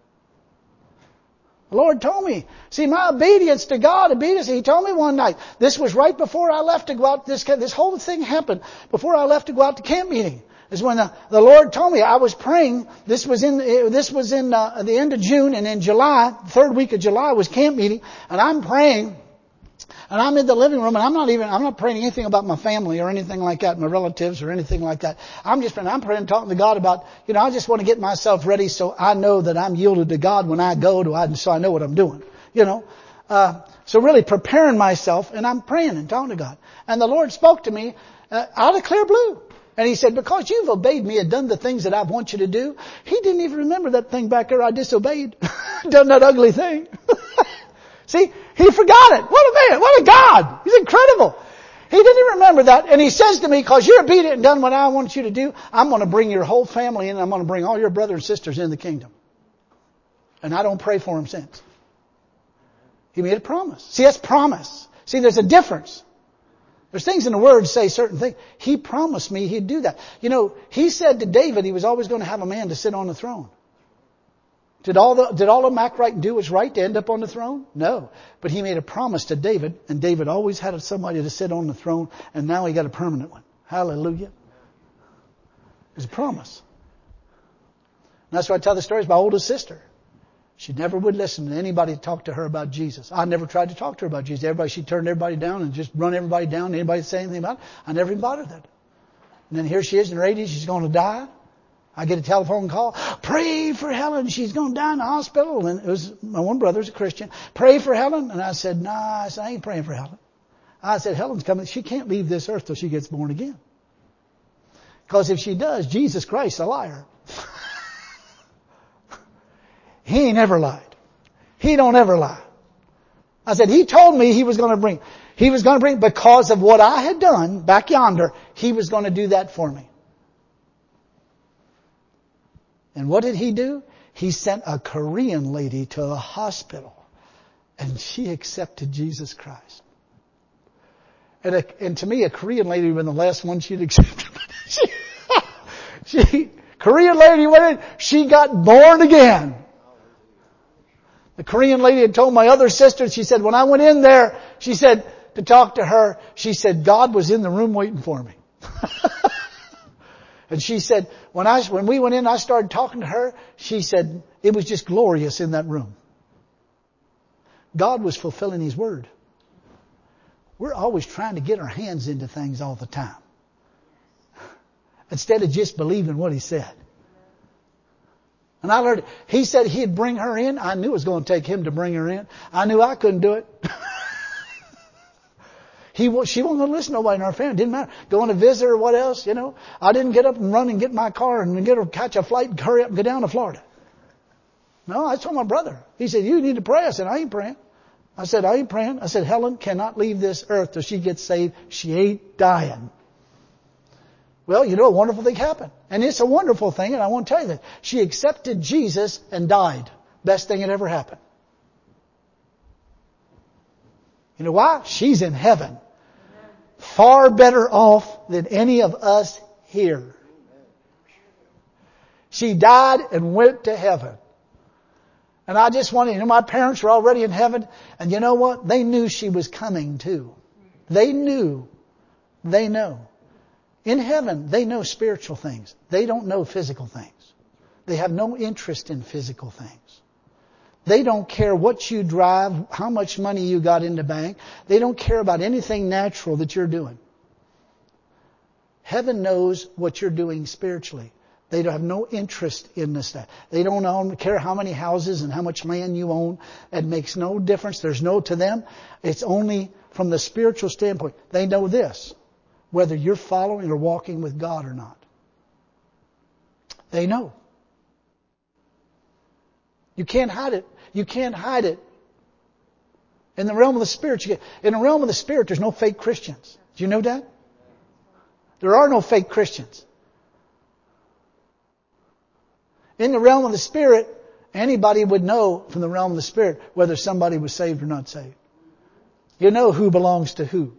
The Lord told me. See, my obedience to God, He told me one night. This was right before I left to go out. This whole thing happened before I left to go out to camp meeting. Is when the Lord told me. I was praying. This was in the end of June, and in July, the third week of July was camp meeting, and I'm praying. And I'm in the living room, and I'm not praying anything about my family or anything like that, my relatives or anything like that. I'm praying, talking to God about, I just want to get myself ready so I know that I'm yielded to God when I go so I know what I'm doing. So really preparing myself, and I'm praying and talking to God. And the Lord spoke to me out of clear blue. And He said, because you've obeyed me and done the things that I want you to do. He didn't even remember that thing back there I disobeyed. Done that ugly thing. See, He forgot it. What a man. What a God. He's incredible. He didn't remember that. And He says to me, because you're obedient and done what I want you to do, I'm going to bring your whole family in, and I'm going to bring all your brothers and sisters in the kingdom. And I don't pray for Him since. He made a promise. See, that's promise. See, there's a difference. There's things in the Word say certain things. He promised me He'd do that. He said to David He was always going to have a man to sit on the throne. Did all of them act right and do what's right to end up on the throne? No. But He made a promise to David, and David always had somebody to sit on the throne, and now he got a permanent one. Hallelujah. It's a promise. And that's why I tell the stories of my oldest sister. She never would listen to anybody talk to her about Jesus. I never tried to talk to her about Jesus. She turned everybody down and just run everybody down. Anybody say anything about it? I never even bothered that. And then here she is in her 80s. She's going to die. I get a telephone call. Pray for Helen. She's going to die in the hospital. And it was my one brother's a Christian. Pray for Helen. And I said, I ain't praying for Helen. I said, Helen's coming. She can't leave this earth till she gets born again. Because if she does, Jesus Christ's a liar. He ain't ever lied. He don't ever lie. I said, He told me He was going to bring because of what I had done back yonder, He was going to do that for me. And what did He do? He sent a Korean lady to a hospital and she accepted Jesus Christ. And to me, a Korean lady would have been the last one she'd accepted. Korean lady went in, she got born again. The Korean lady had told my other sister, she said, when I went in there, she said, to talk to her, she said, God was in the room waiting for me. And she said, when we went in, I started talking to her, she said, it was just glorious in that room. God was fulfilling His word. We're always trying to get our hands into things all the time. Instead of just believing what He said. And I learned, He said He'd bring her in. I knew it was going to take Him to bring her in. I knew I couldn't do it. She wasn't going to listen to nobody in our family. It didn't matter. Going to visit or what else, I didn't get up and run and get in my car and catch a flight and hurry up and go down to Florida. No, I told my brother. He said, you need to pray. I said, I ain't praying. I said, I ain't praying. I said, Helen cannot leave this earth till she gets saved. She ain't dying. Well, a wonderful thing happened. And it's a wonderful thing, and I want to tell you that. She accepted Jesus and died. Best thing that ever happened. You know why? She's in heaven. Far better off than any of us here. She died and went to heaven. And I just wanted, my parents were already in heaven. And you know what? They knew she was coming too. They knew. They know. In heaven, they know spiritual things. They don't know physical things. They have no interest in physical things. They don't care what you drive, how much money you got in the bank. They don't care about anything natural that you're doing. Heaven knows what you're doing spiritually. They don't have no interest in this stuff. They don't care how many houses and how much land you own. It makes no difference. There's no to them. It's only from the spiritual standpoint. They know this. Whether you're following or walking with God or not. They know. You can't hide it. You can't hide it. In the realm of the Spirit, in the realm of the Spirit, there's no fake Christians. Do you know that? There are no fake Christians. In the realm of the Spirit, anybody would know from the realm of the Spirit whether somebody was saved or not saved. You know who belongs to who.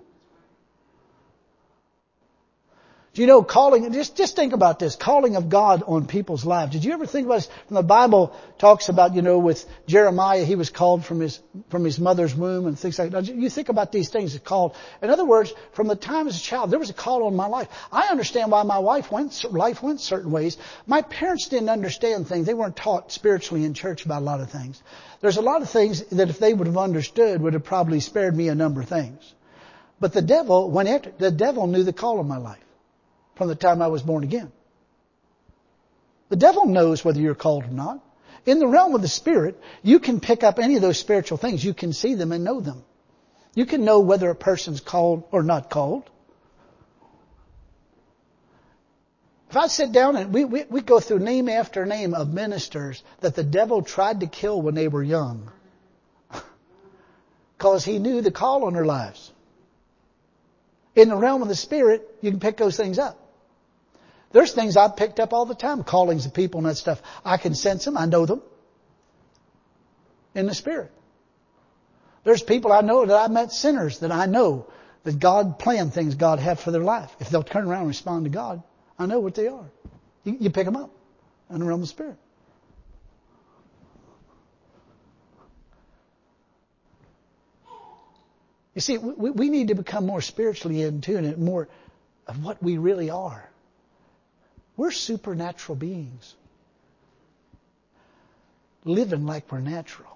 Do you know calling, just think about this, calling of God on people's lives. Did you ever think about this? When the Bible talks about, with Jeremiah, he was called from his mother's womb and things like that. You think about these things, it's called. In other words, from the time as a child, there was a call on my life. I understand why my life went certain ways. My parents didn't understand things. They weren't taught spiritually in church about a lot of things. There's a lot of things that if they would have understood would have probably spared me a number of things. But the devil knew the call of my life. From the time I was born again. The devil knows whether you're called or not. In the realm of the Spirit, you can pick up any of those spiritual things. You can see them and know them. You can know whether a person's called or not called. If I sit down and we go through name after name of ministers that the devil tried to kill when they were young. Because he knew the call on their lives. In the realm of the Spirit, you can pick those things up. There's things I've picked up all the time, callings of people and that stuff. I can sense them. I know them. In the Spirit. There's people I know that I met, sinners that I know that God planned things God had for their life. If they'll turn around and respond to God, I know what they are. You pick them up in the realm of the Spirit. You see, we need to become more spiritually in tune and more of what we really are. We're supernatural beings. Living like we're natural.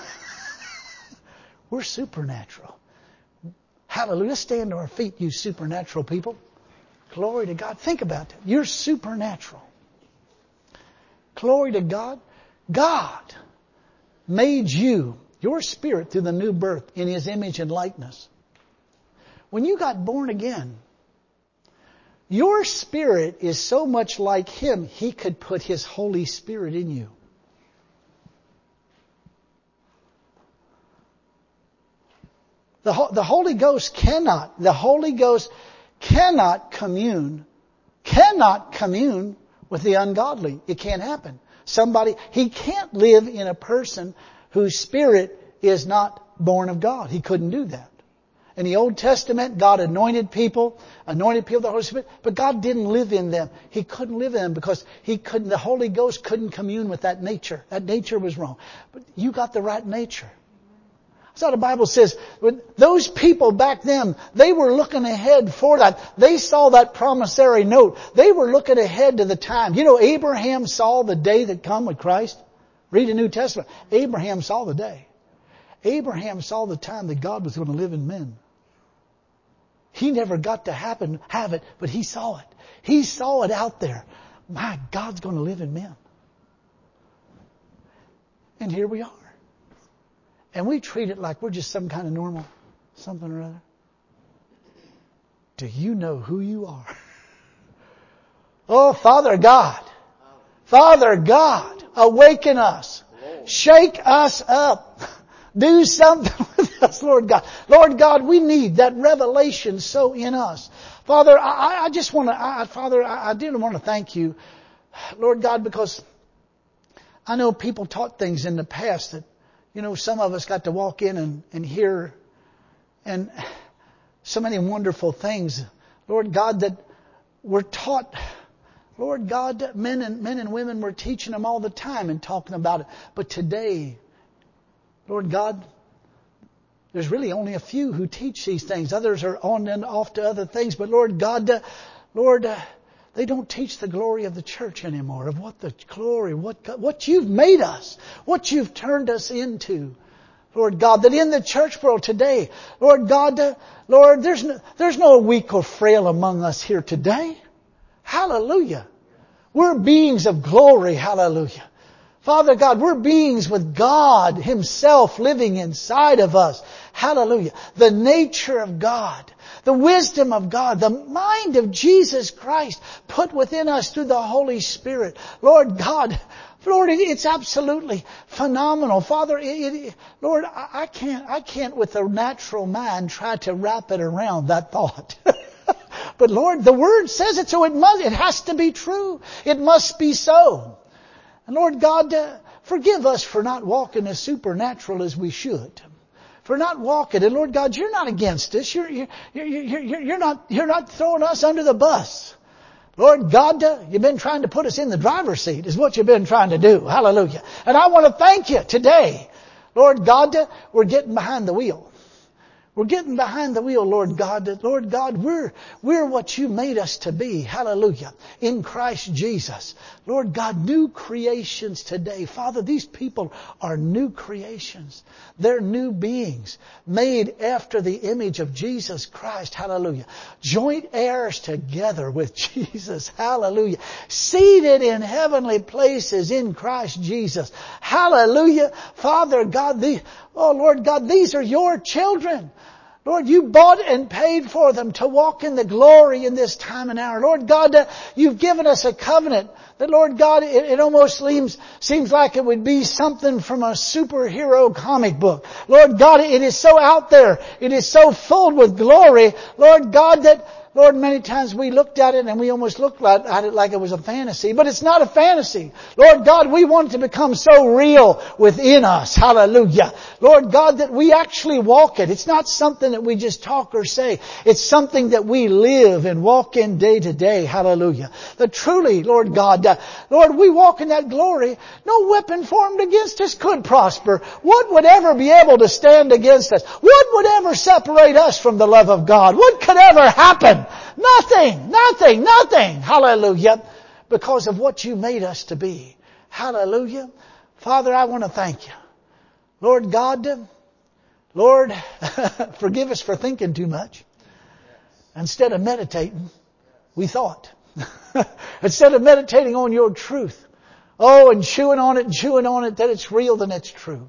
We're supernatural. Hallelujah. Let's stand to our feet, you supernatural people. Glory to God. Think about that. You're supernatural. Glory to God. God made you, your spirit, through the new birth in His image and likeness. When you got born again, your spirit is so much like Him, He could put His Holy Spirit in you. The Holy Ghost cannot commune with the ungodly. It can't happen. He can't live in a person whose spirit is not born of God. He couldn't do that. In the Old Testament, God anointed people with the Holy Spirit, but God didn't live in them. He couldn't live in them because the Holy Ghost couldn't commune with that nature. That nature was wrong. But you got the right nature. That's how the Bible says, when those people back then, they were looking ahead for that. They saw that promissory note. They were looking ahead to the time. You know, Abraham saw the day that come with Christ. Read the New Testament. Abraham saw the day. Abraham saw the time that God was going to live in men. He never got to have it, but he saw it. He saw it out there. My God's going to live in men. And here we are. And we treat it like we're just some kind of normal something or other. Do you know who you are? Oh, Father God. Father God, awaken us. Shake us up. Do something with us, Lord God. Lord God, we need that revelation so in us. Father, I just want to, I do want to thank you, Lord God, because I know people taught things in the past that, you know, some of us got to walk in and hear and so many wonderful things, Lord God, that were taught. Lord God, men and women were teaching them all the time and talking about it. But today, Lord God, there's really only a few who teach these things. Others are on and off to other things. But Lord God, they don't teach the glory of the church anymore, of what the glory, what you've made us, what you've turned us into. Lord God, that in the church world today, Lord God, Lord, there's no weak or frail among us here today. Hallelujah. We're beings of glory. Hallelujah. Father God, we're beings with God Himself living inside of us. Hallelujah. The nature of God. The wisdom of God, the mind of Jesus Christ put within us through the Holy Spirit. Lord God, Lord, it's absolutely phenomenal. Father, Lord, I can't with a natural mind try to wrap it around that thought. But Lord, the Word says it, so it has to be true. It must be so. And Lord God, forgive us for not walking as supernatural as we should. For not walking. And Lord God, you're not against us. You're not throwing us under the bus. Lord God, you've been trying to put us in the driver's seat is what you've been trying to do. Hallelujah. And I want to thank you today. Lord God, we're getting behind the wheel. We're getting behind the wheel, Lord God. Lord God, we're what you made us to be. Hallelujah. In Christ Jesus. Lord God, new creations today. Father, these people are new creations. They're new beings made after the image of Jesus Christ. Hallelujah. Joint heirs together with Jesus. Hallelujah. Seated in heavenly places in Christ Jesus. Hallelujah. Father God, Lord God, these are your children. Lord, you bought and paid for them to walk in the glory in this time and hour. Lord God, you've given us a covenant that, Lord God, it almost seems like it would be something from a superhero comic book. Lord God, it is so out there. It is so filled with glory. Lord God, that Lord, many times we looked at it and we almost looked at it like it was a fantasy. But it's not a fantasy. Lord God, we want it to become so real within us. Hallelujah. Lord God, that we actually walk it. It's not something that we just talk or say. It's something that we live and walk in day to day. Hallelujah. That truly, Lord God, Lord, we walk in that glory. No weapon formed against us could prosper. What would ever be able to stand against us? What would ever separate us from the love of God? What could ever happen? nothing. Nothing. Nothing. Nothing. Hallelujah. Because of what you made us to be. Hallelujah. Father, I want to thank you. Lord God, Lord, forgive us for thinking too much. Instead of meditating, we thought. Instead of meditating on your truth. Oh, and chewing on it that it's real, then it's true.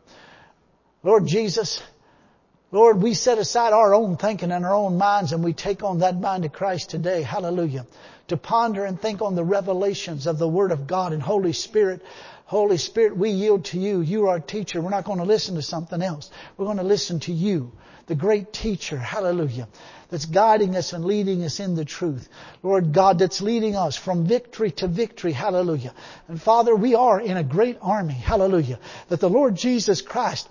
Lord Jesus, Lord, we set aside our own thinking and our own minds and we take on that mind of Christ today. Hallelujah. To ponder and think on the revelations of the Word of God and Holy Spirit. Holy Spirit, we yield to you. You are our teacher. We're not going to listen to something else. We're going to listen to you, the great teacher. Hallelujah. That's guiding us and leading us in the truth. Lord God, that's leading us from victory to victory. Hallelujah. And Father, we are in a great army. Hallelujah. That the Lord Jesus Christ,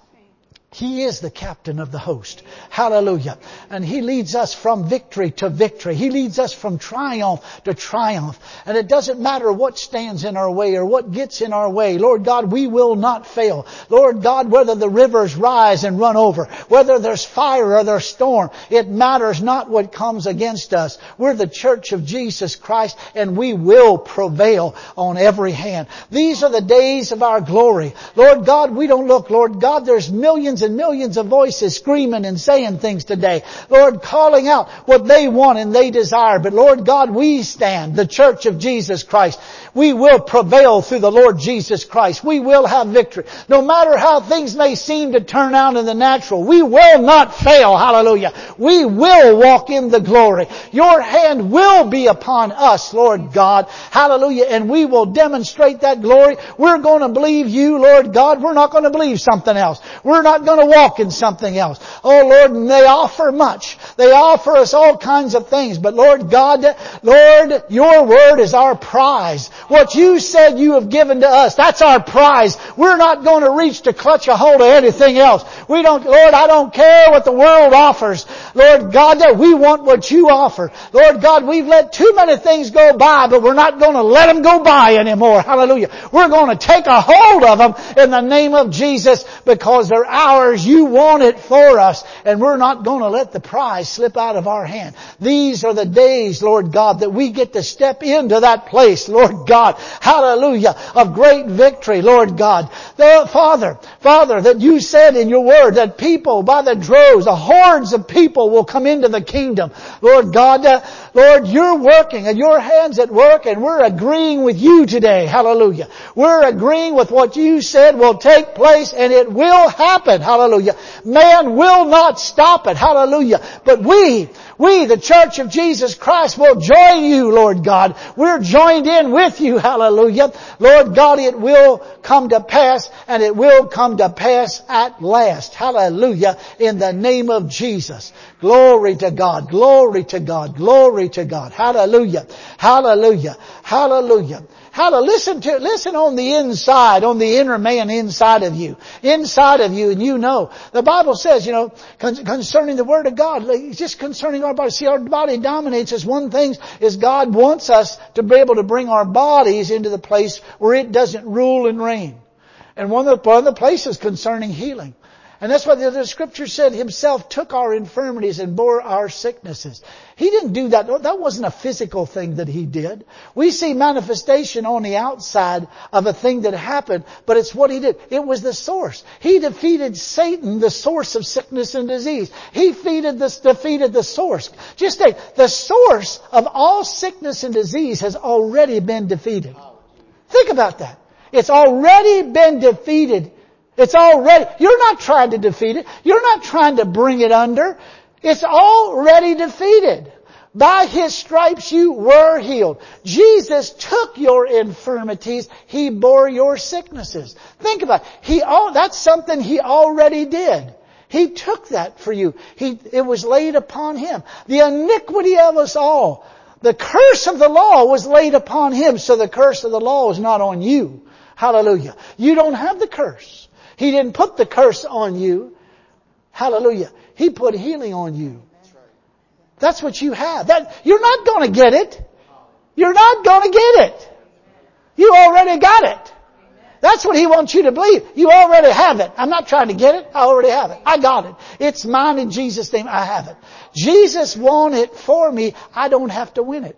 He is the captain of the host. Hallelujah. And He leads us from victory to victory. He leads us from triumph to triumph. And it doesn't matter what stands in our way or what gets in our way. Lord God, we will not fail. Lord God, whether the rivers rise and run over, whether there's fire or there's storm, it matters not what comes against us. We're the church of Jesus Christ and we will prevail on every hand. These are the days of our glory. Lord God, we don't look. Lord God, there's millions and millions of voices screaming and saying things today. Lord, calling out what they want and they desire. But Lord God, we stand, the church of Jesus Christ. We will prevail through the Lord Jesus Christ. We will have victory. No matter how things may seem to turn out in the natural, we will not fail. Hallelujah. We will walk in the glory. Your hand will be upon us, Lord God. Hallelujah. And we will demonstrate that glory. We're going to believe you, Lord God. We're not going to believe something else. We're not going to walk in something else. Oh Lord, and they offer much. They offer us all kinds of things. But Lord God, Lord, your word is our prize. What you said you have given to us, that's our prize. We're not going to reach to clutch a hold of anything else. Lord, I don't care what the world offers. Lord God, we want what you offer. Lord God, we've let too many things go by, but we're not going to let them go by anymore. Hallelujah. We're going to take a hold of them in the name of Jesus because they're ours. You want it for us, and we're not going to let the prize slip out of our hand. These are the days, Lord God, that we get to step into that place, Lord God, hallelujah, of great victory, Lord God. Father, that you said in your word that people by the droves, the hordes of people will come into the kingdom. Lord God, Lord, you're working and your hand's at work and we're agreeing with you today. Hallelujah. We're agreeing with what you said will take place and it will happen. Hallelujah. Man will not stop it. Hallelujah. But we, the church of Jesus Christ, will join you, Lord God. We're joined in with you. Hallelujah. Lord God, it will come to pass and it will come to pass at last. Hallelujah. In the name of Jesus. Glory to God. Glory to God. Glory to God. Hallelujah. Hallelujah. Hallelujah. Listen on the inside, on the inner man inside of you. Inside of you, and you know. The Bible says, concerning the Word of God, just concerning our body. See, our body dominates us. One thing is God wants us to be able to bring our bodies into the place where it doesn't rule and reign. And one of the places concerning healing. And that's why the Scripture said Himself took our infirmities and bore our sicknesses. He didn't do that. That wasn't a physical thing that He did. We see manifestation on the outside of a thing that happened, but it's what He did. It was the source. He defeated Satan, the source of sickness and disease. He defeated the source. Just think, the source of all sickness and disease has already been defeated. Think about that. It's already been defeated. You're not trying to defeat it. You're not trying to bring it under. It's already defeated. By His stripes you were healed. Jesus took your infirmities. He bore your sicknesses. Think about it. That's something He already did. He took that for you. It was laid upon Him. The iniquity of us all. The curse of the law was laid upon Him, so the curse of the law is not on you. Hallelujah. You don't have the curse. He didn't put the curse on you. Hallelujah. He put healing on you. That's what you have. You're not going to get it. You're not going to get it. You already got it. That's what He wants you to believe. You already have it. I'm not trying to get it. I already have it. I got it. It's mine in Jesus' name. I have it. Jesus won it for me. I don't have to win it.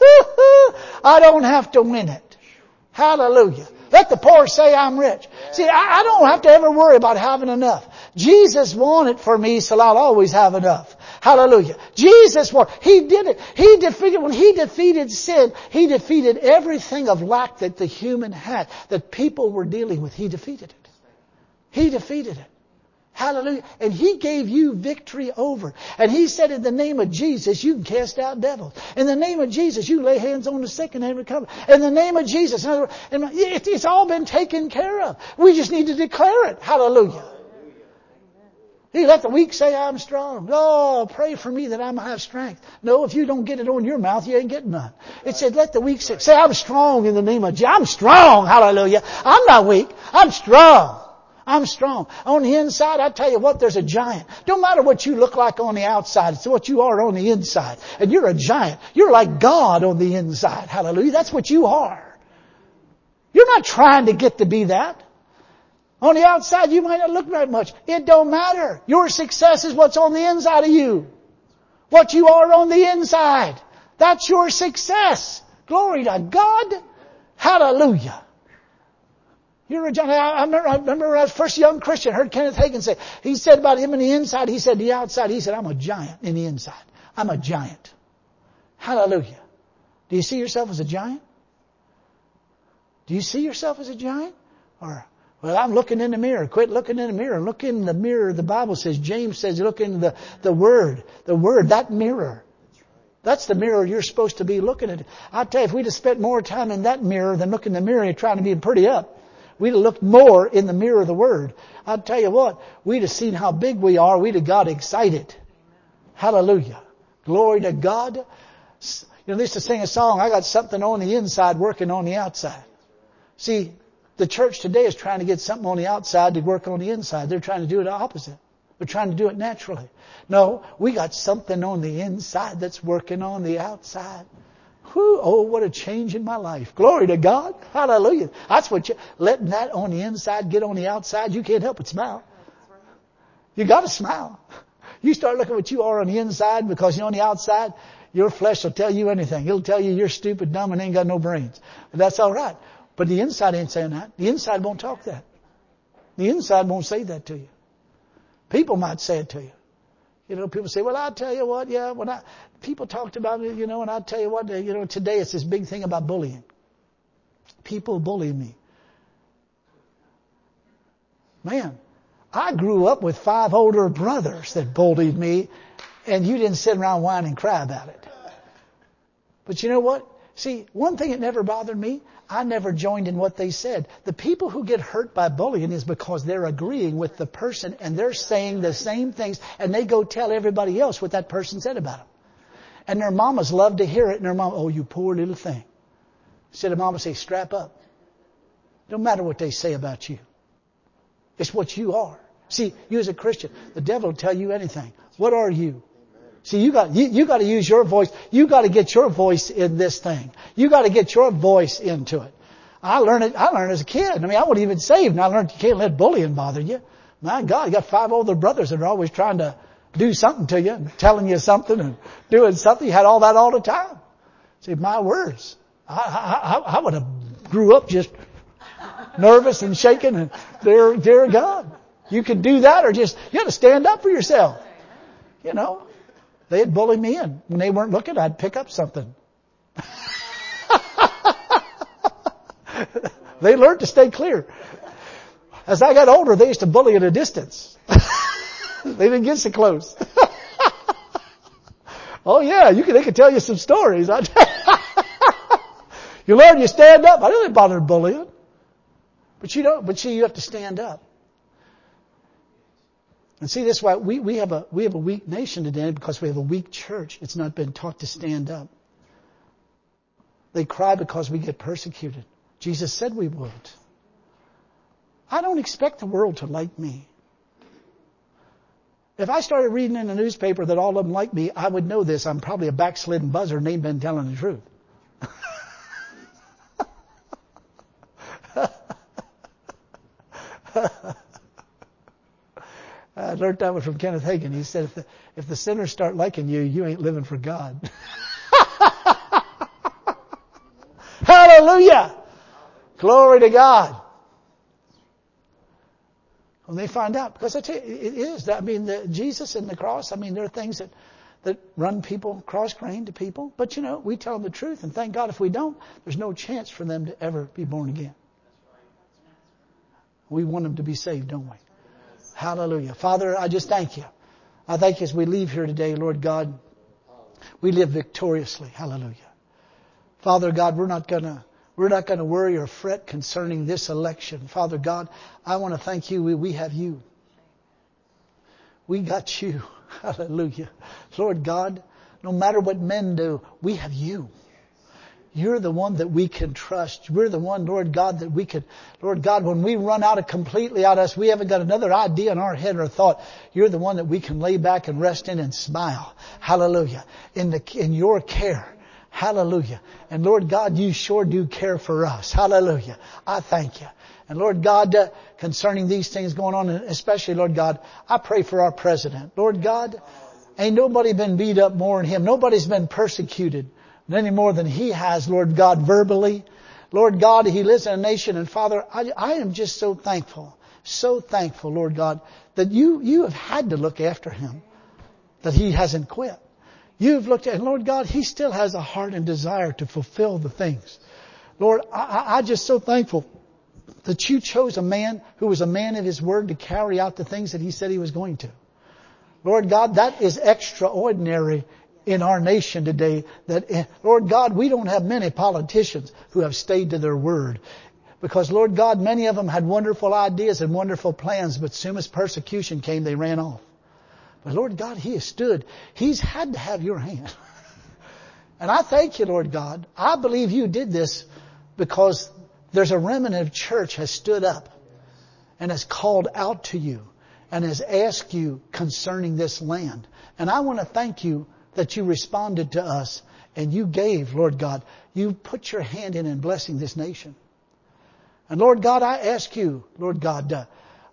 I don't have to win it. Hallelujah. Let the poor say I'm rich. See, I don't have to ever worry about having enough. Jesus won it for me, so I'll always have enough. Hallelujah. Jesus won. He did it. When He defeated sin, He defeated everything of lack that the human had, that people were dealing with. He defeated it. He defeated it. Hallelujah. And He gave you victory over. And He said in the name of Jesus, you can cast out devils. In the name of Jesus, you can lay hands on the sick and they recover. In the name of Jesus. In other words, it's all been taken care of. We just need to declare it. Hallelujah. He let the weak say, I'm strong. Oh, pray for me that I might have strength. No, if you don't get it on your mouth, you ain't getting none. It said, let the weak say, I'm strong in the name of Jesus. I'm strong. Hallelujah. I'm not weak. I'm strong. I'm strong. On the inside, I tell you what, there's a giant. Don't matter what you look like on the outside. It's what you are on the inside. And you're a giant. You're like God on the inside. Hallelujah. That's what you are. You're not trying to get to be that. On the outside, you might not look very much. It don't matter. Your success is what's on the inside of you. What you are on the inside. That's your success. Glory to God. Hallelujah. You're a giant. I remember when I was first a young Christian, I heard Kenneth Hagin say, he said about him in the inside, he said the outside, he said, I'm a giant in the inside. I'm a giant. Hallelujah. Do you see yourself as a giant? Do you see yourself as a giant? Or, well, I'm looking in the mirror. Quit looking in the mirror. Look in the mirror. The Bible says, James says, look into the Word. The Word, that mirror. That's the mirror you're supposed to be looking at. I'll tell you, if we'd have spent more time in that mirror than looking in the mirror and trying to be pretty up, we'd have looked more in the mirror of the Word. I'll tell you what, we'd have seen how big we are. We'd have got excited. Hallelujah. Glory to God. You know, they used to sing a song, I got something on the inside working on the outside. See, the church today is trying to get something on the outside to work on the inside. They're trying to do it opposite. They're trying to do it naturally. No, we got something on the inside that's working on the outside. Whew, oh, what a change in my life. Glory to God. Hallelujah. That's what letting that on the inside get on the outside, you can't help but smile. You got to smile. You start looking at what you are on the inside because you're on the outside, your flesh will tell you anything. It'll tell you you're stupid, dumb, and ain't got no brains. But that's all right. But the inside ain't saying that. The inside won't talk that. The inside won't say that to you. People might say it to you. You know, people say, well, I'll tell you what, yeah, people talked about it, you know, and I'll tell you what, you know, today it's this big thing about bullying. People bully me. Man, I grew up with 5 older brothers that bullied me, and you didn't sit around whine and cry about it. But you know what? See, one thing that never bothered me, I never joined in what they said. The people who get hurt by bullying is because they're agreeing with the person and they're saying the same things and they go tell everybody else what that person said about them. And their mamas love to hear it and their mama, oh, you poor little thing. Instead of mama say, strap up. Don't matter what they say about you. It's what you are. See, you as a Christian, the devil will tell you anything. What are you? See, you got to use your voice. You got to get your voice in this thing. You got to get your voice into it. I learned it as a kid. I mean, I wasn't even saved, and I learned you can't let bullying bother you. My God, you got 5 older brothers that are always trying to do something to you, and telling you something and doing something. You had all that all the time. See, my words. I would have grew up just nervous and shaking, and dear God, you could do that, or just you had to stand up for yourself. You know. They'd bully me, and when they weren't looking, I'd pick up something. They learned to stay clear. As I got older, they used to bully at a distance. They didn't get so close. Oh yeah, they could tell you some stories. You learn, you stand up. I didn't bother bullying. But you have to stand up. And see, that's why we have a weak nation today because we have a weak church. It's not been taught to stand up. They cry because we get persecuted. Jesus said we would. I don't expect the world to like me. If I started reading in the newspaper that all of them like me, I would know this. I'm probably a backslidden buzzard and ain't been telling the truth. I learned that one from Kenneth Hagin. He said, if the sinners start liking you, you ain't living for God. Hallelujah! Glory to God. When they find out, because I tell you, it is. I mean, Jesus and the cross, I mean, there are things that run people cross-grained to people. But, we tell them the truth. And thank God if we don't, there's no chance for them to ever be born again. We want them to be saved, don't we? Hallelujah. Father, I just thank you. I thank you as we leave here today, Lord God, we live victoriously. Hallelujah. Father God, we're not going to worry or fret concerning this election. Father God, I want to thank you. We have you. We got you. Hallelujah. Lord God, no matter what men do, we have you. You're the one that we can trust. We're the one, Lord God, that we could, Lord God, when we run completely out of us, we haven't got another idea in our head or thought. You're the one that we can lay back and rest in and smile. Hallelujah. In your care. Hallelujah. And Lord God, you sure do care for us. Hallelujah. I thank you. And Lord God, concerning these things going on, especially, Lord God, I pray for our president. Lord God, ain't nobody been beat up more than him. Nobody's been persecuted any more than he has, Lord God, verbally. Lord God, he lives in a nation. And Father, I am just so thankful, Lord God, that you have had to look after him, that he hasn't quit. You've looked at, and Lord God, he still has a heart and desire to fulfill the things. Lord, I'm just so thankful that you chose a man who was a man of his word to carry out the things that he said he was going to. Lord God, that is extraordinary in our nation today. That, Lord God, we don't have many politicians who have stayed to their word. Because, Lord God, many of them had wonderful ideas and wonderful plans, but as soon as persecution came, they ran off. But Lord God, he has stood. He's had to have your hand. And I thank you, Lord God. I believe you did this because there's a remnant of church has stood up and has called out to you and has asked you concerning this land. And I want to thank you that you responded to us and you gave, Lord God, you put your hand in blessing this nation. And Lord God, I ask you, Lord God,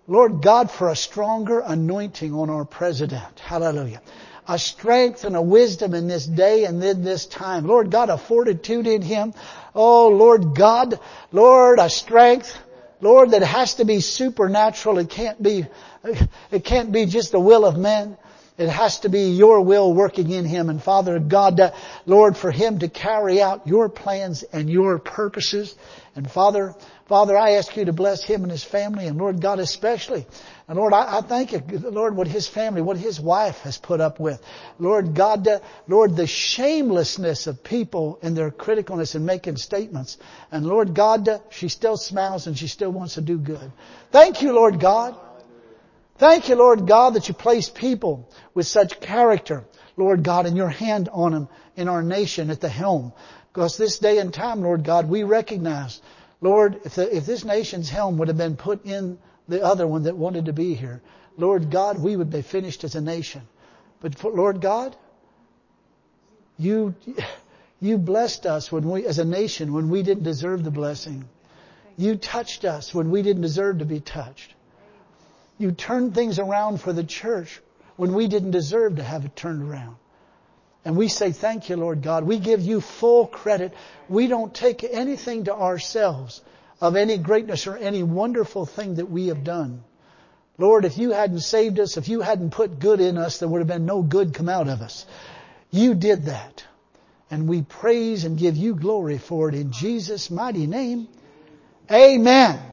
for a stronger anointing on our president. Hallelujah. A strength and a wisdom in this day and in this time. Lord God, a fortitude in him. Oh, Lord God, Lord, a strength, Lord, that has to be supernatural. It can't be just the will of men. It has to be your will working in him. And Father God, Lord, for him to carry out your plans and your purposes. And Father, I ask you to bless him and his family, and Lord God especially. And Lord, I thank you, Lord, what his family, what his wife has put up with. Lord God, Lord, the shamelessness of people in their criticalness and making statements. And Lord God, she still smiles and she still wants to do good. Thank you, Lord God. Thank you, Lord God, that you place people with such character, Lord God, and your hand on them in our nation at the helm. Because this day and time, Lord God, we recognize, Lord, if this nation's helm would have been put in the other one that wanted to be here, Lord God, we would be finished as a nation. But Lord God, you blessed us as a nation when we didn't deserve the blessing. You touched us when we didn't deserve to be touched. You turned things around for the church when we didn't deserve to have it turned around. And we say thank you, Lord God. We give you full credit. We don't take anything to ourselves of any greatness or any wonderful thing that we have done. Lord, if you hadn't saved us, if you hadn't put good in us, there would have been no good come out of us. You did that. And we praise and give you glory for it in Jesus' mighty name. Amen.